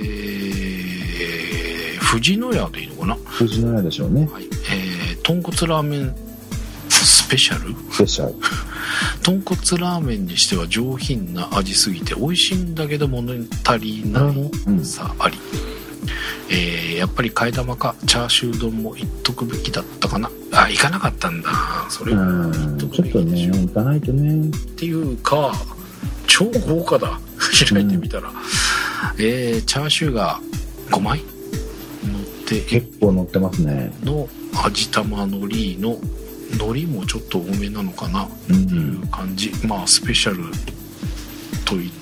藤野屋でいいのかな。 藤野屋でしょうね。 はい。豚骨ラーメンスペシャル。豚骨ラーメンにしては上品な味すぎて美味しいんだけど物足りないさあり。やっぱり替え玉かチャーシュー丼もいっとくべきだったかな。あ、行かなかったんだ。それは行っとくべきでしょ。 ちょっとね、行かないとね。 っていうか、超豪華だ。開いてみたら。チャーシューが5枚乗って結構乗ってますね。 の味玉のりの海苔もちょっと多めなのかなっていう感じ、まあスペシャルといって、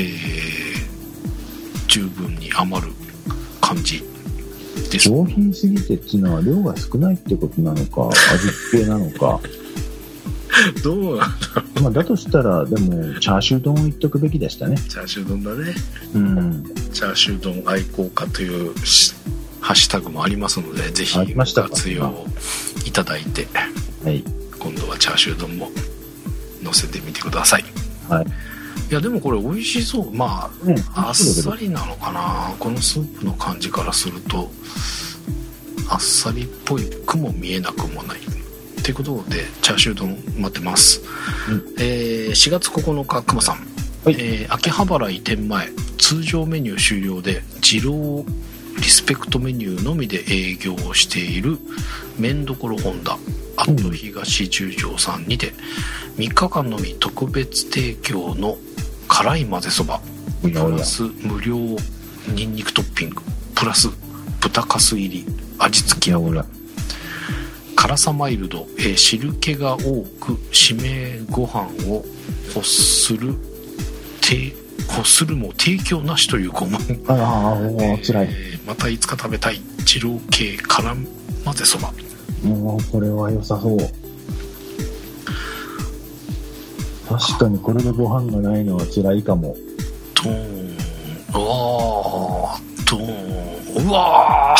十分に余る感じです。 上品すぎてっていうのは量が少ないってことなのか、味付けなのかどうなんだろう。 まあだとしたらでもチャーシュー丼を言っとくべきでしたね。 チャーシュー丼だね。 チャーシュー丼愛好家というハッシュタグもありますので、ぜひご活用いただいて、 はい、 今度はチャーシュー丼も載せてみてください。 はい。 いやでもこれ美味しそう。まあ、あっさりなのかな。このスープの感じからするとあっさりっぽいくも見えなくもないということで、チャーシュー丼待ってます。4月9日くまさん、はい、秋葉原移転前通常メニュー終了で二郎リスペクトメニューのみで営業をしている麺どころ本田あと東十条さんにて3日間のみ特別提供の辛い混ぜそばプラス無料ニンニクトッピングプラス豚かす入り味付き油辛さマイルド、汁気が多く締めご飯を欲するも提供なしというご問。 つらい。 またいつか食べたい二郎系辛混ぜそば。 もうこれは良さそう。確かにこれでご飯がないのは辛いかも。 うわ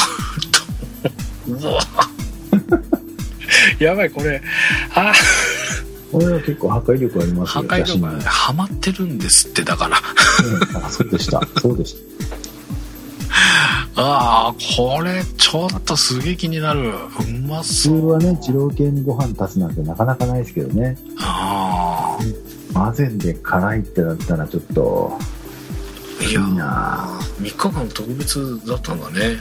やばいこれ。 これは結構破壊力ありますよ。 破壊力ハマってるんですってだから。 そうでした。そうでした。 これちょっとすげえ気になる。うまそう。 普通はね、二郎系にご飯足すなんてなかなかないですけどね。混ぜで辛いってなったらちょっといいな。 3日間特別だったんだね。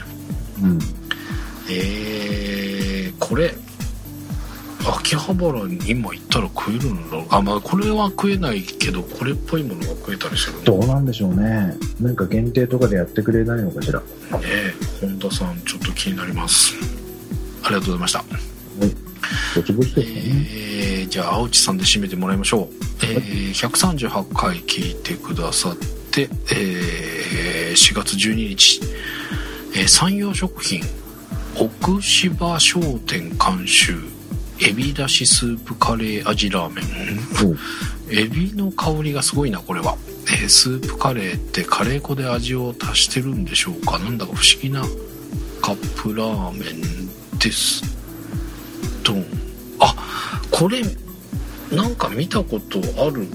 これ秋葉原に今行ったら食えるんだろう。まあこれは食えないけどこれっぽいものが食えたりするの。 どうなんでしょうね。なんか限定とかでやってくれないのかしら。 本田さんちょっと気になります。ありがとうございました。 ぼちぼちですね。 じゃあ青地さんで締めてもらいましょう。138回聞いてくださって、4月12日、山陽食品奥芝商店監修エビだしスープカレー味ラーメン。エビの香りがすごいなこれは。スープカレーってカレー粉で味を足してるんでしょうか。なんだか不思議なカップラーメンですと。これなんか見たことある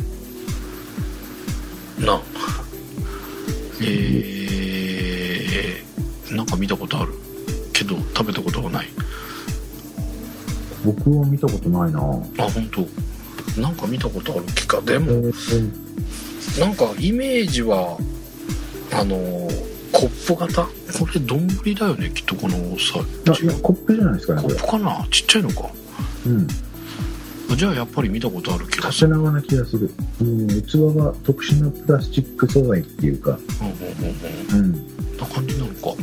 な。なんか見たことあるけど食べたことがない。 僕は見たことないな。 本当。なんか見たことある気か。でも、なんかイメージはコップ型。これ丼だよねきっと。このさ。 いやコップじゃないですかね。 コップかな。ちっちゃいのか。じゃあやっぱり見たことある気がする。 縦長な気がする。器が特殊なプラスチック素材っていうか。な感じなのか。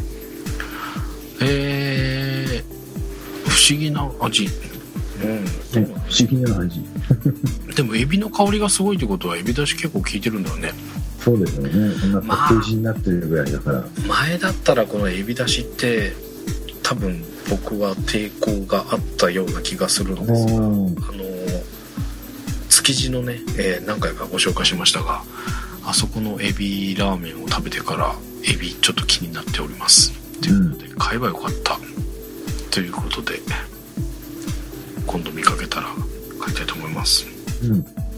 不思議な味。不思議な味。 でもエビの香りがすごいってことはエビだし結構効いてるんだよね。 そうですよね。そんなパッケージになってるぐらいだから。 前だったらこのエビだしって多分僕は抵抗があったような気がするんですが、築地のね、何回かご紹介しましたが、あそこのエビラーメンを食べてからエビちょっと気になっております。ということで買えばよかったということで今度見かけたら買いたいと思います。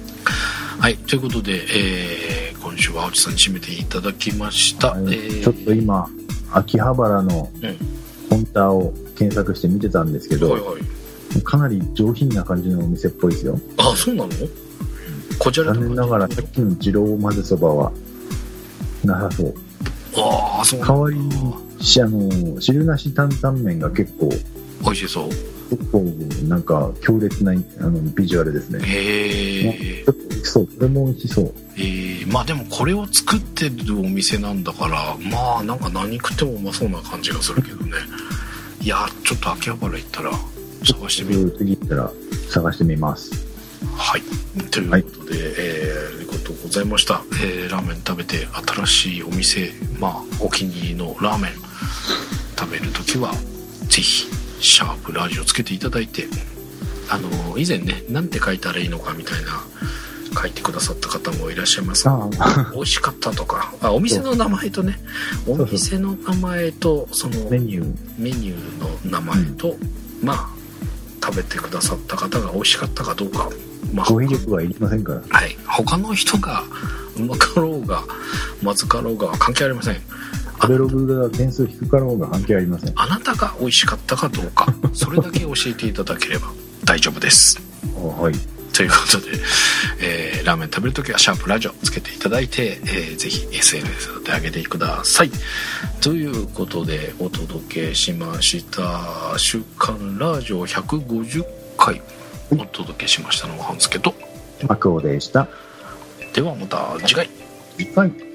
はい、ということで、今週は青木さんに締めていただきました。 ちょっと今秋葉原のコンタを検索して見てたんですけど、はいはい、かなり上品な感じのお店っぽいですよ。 あ、そうなの？こちら残念ながらさっきの二郎混ぜそばはなさそう。 ああ、そうなんだ。 代わりに汁なし担々麺が結構美味しそう。 結構なんか強烈なビジュアルですね。 へえ。 ちょっと美味しそう。これも美味しそう。 まあでもこれを作ってるお店なんだから、まあなんか何食ってもうまそうな感じがするけどね。いや、ちょっと秋葉原行ったら探してみる。 次行ったら探してみます。 はい。ということで、ありがとうございました。ラーメン食べて新しいお店、まあお気に入りのラーメン食べるときはぜひシャープラジオつけていただいて、以前ね、なんて書いたらいいのかみたいな書いてくださった方もいらっしゃいますが、美味しかったとか、お店の名前とね、お店の名前とそのメニューの名前と、まあ食べてくださった方が美味しかったかどうか、まあ、 語彙力はいりませんから。 はい、他の人がうまかろうがまずかろうが関係ありません。 食べログが点数低かろうが関係ありません。 あなたが美味しかったかどうか、それだけ教えていただければ大丈夫です。 はい。 ということで、ラーメン食べるときはシャープラジオつけていただいて、ぜひ SNS で上げてください。ということでお届けしました週刊ラジオ150回お届けしましたのは半助とマクオでした。 ではまた次回。